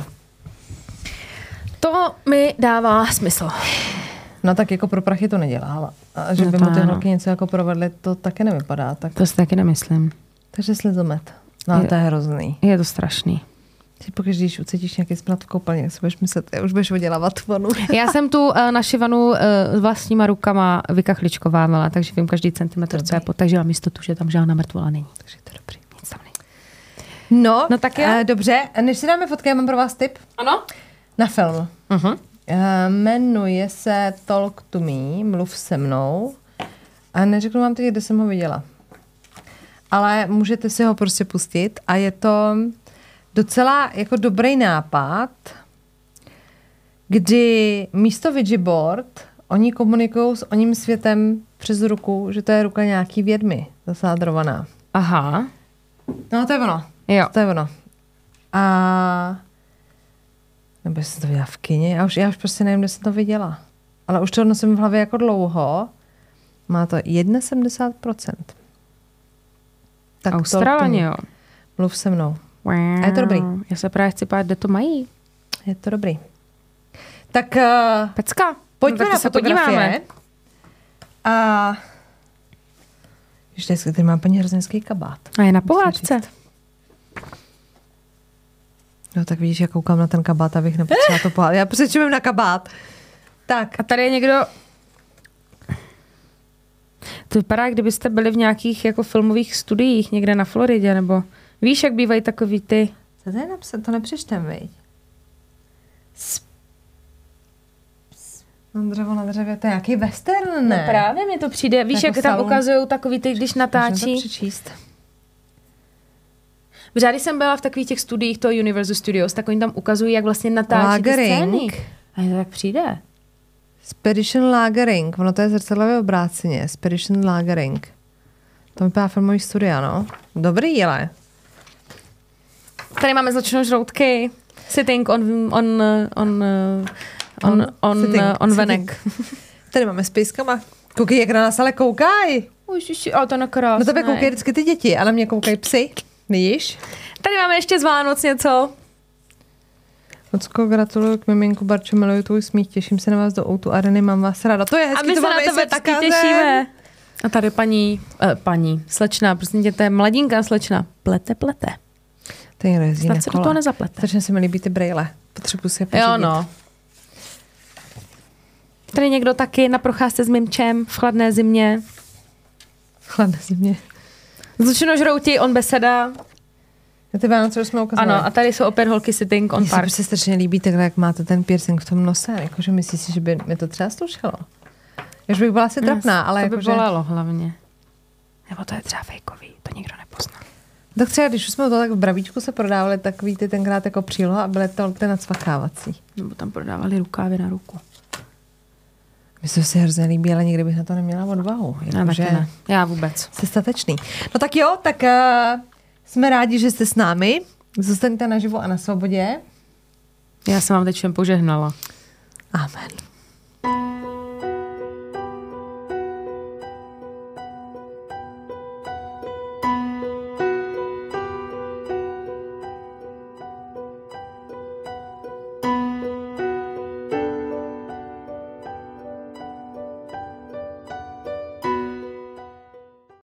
C: To mi dává smysl.
B: No tak jako pro prachy to nedělá. A že
C: no
B: by mu ty
C: ano.
B: holky něco jako provedly, to taky nevypadá. Tak.
C: To si taky nemyslím.
B: Takže slizomet. No je, to je hrozný.
C: Je to strašný.
B: Teď pokaždé, když ucítíš nějaký smrad v koupelně, jak si budeš myslet, já už budeš vydělávat vanu.
C: Já jsem tu uh, naši vanu uh, vlastníma rukama vykachličkovávala, takže vím každý centimetr, co je pod, takže mám jistotu, že tam žádná mrtvola není. Takže to je dobrý. Nic tam není.
B: No,
C: no tak jo.
B: Uh, dobře, než si dáme fotky, já mám pro vás tip.
C: Ano?
B: Na film.
C: Uh-huh.
B: Uh, jmenuje se Talk to Me, mluv se mnou. A neřeknu vám teď, kde jsem ho viděla. Ale můžete si ho prostě pustit a je to docela jako dobrý nápad, kdy místo Ouija board oni komunikují s oním světem přes ruku, že to je ruka nějaký vědmy zasádrovaná.
C: Aha.
B: No to je ono.
C: Jo.
B: To je ono. A nebo jsem to viděla v kině. Já už, já už prostě nevím, kde jsem to viděla. Ale už to nosím v hlavě jako dlouho. Má to sedmdesát jedna procent. Tak
C: Australaně, jo.
B: Mluv se mnou.
C: Wow.
B: A je to dobrý.
C: Já se právě chci pát, kde to mají.
B: Je to dobrý. Tak uh,
C: Pecka.
B: pojďme
C: no,
B: na
C: se
B: fotografie.
C: podíváme.
B: A ještě tady má paní hrozněnský kabát.
C: A je na pohádce.
B: No tak vidíš, já koukám na ten kabát, abych nepotřebovala to pohádku. Já prostě čumím na kabát. Tak.
C: A tady je někdo... To vypadá, kdybyste byli v nějakých jako filmových studiích někde na Floridě, nebo víš, jak bývají takový ty...
B: Co to je napsat? To nepřečtem, viď? No dřevo na dřevě, to je nějaký western, ne?
C: No právě mi to přijde. Víš,
B: jako
C: jak tam
B: salon.
C: ukazují takový ty, když natáčí?
B: Můžeme to přečíst.
C: Protože když jsem byla v takových těch studiích toho Universal Studios, tak oni tam ukazují, jak vlastně natáčí ty scény. A je to tak přijde.
B: Spedition Lagering, ono to je zrcadlově obráceně. Spedition Lagering. To mi vypadá filmový studia, no. Dobrý, ale.
C: Tady máme zločinnou žroutky. Sitting on, on, on, on, on,
B: Sitting,
C: on
B: sitting.
C: venek.
B: Tady máme s pejskama. Koukej, jak na nás ale koukají.
C: Už, ale to nakrásné.
B: No tebe koukají vždycky ty děti, ale mě koukají psy. Vidíš?
C: Tady máme ještě z Vánoc něco.
B: Lucko, gratuluju k miminku, Barčo, miluju tvůj smích, těším se na vás do Outu Areny, mám vás ráda. To je hezký,
C: A my
B: to
C: se na tebe taky těšíme. A tady paní, eh, paní, slečna, prostě tě, to je mladinká slečna. Plete, plete.
B: To je jezdí na
C: Snad se do
B: kola.
C: toho nezaplete.
B: Strašně se mi líbí ty brejle. Potřebuji si je pořídit.
C: Jo, no. Tady někdo taky na procházce s mimčem v chladné zimě.
B: Chladné zimě.
C: Zločinožrouti, on beseda.
B: Na ty Vánoce už jsme ukázali.
C: Ano, a tady jsou opět holky sitting on
B: Mně se
C: park.
B: prostě strašně líbí takhle, jak máte ten piercing v tom nose. Jakože myslíš si, že by mi to třeba slušelo? Už bych byla asi trapná, ale
C: to by
B: jakože...
C: bolelo hlavně. Nebo to je třeba fejkový, to nikdo nepozná.
B: Tak třeba, když už jsme to tak v Bravíčku se prodávali, takový ty tenkrát jako příloha a byly to ty nacvakávací.
C: Nebo tam prodávali rukávy na ruku.
B: Mně se si hrozně líbí, ale nikdy bych na to neměla odvahu.
C: Já
B: Jakože
C: taky ne. Já vůbec.
B: jste statečný. No tak jo, tak uh, jsme rádi, že jste s námi. Zůstaňte naživo a na svobodě.
C: Já jsem vám teď všem požehnala.
B: Amen.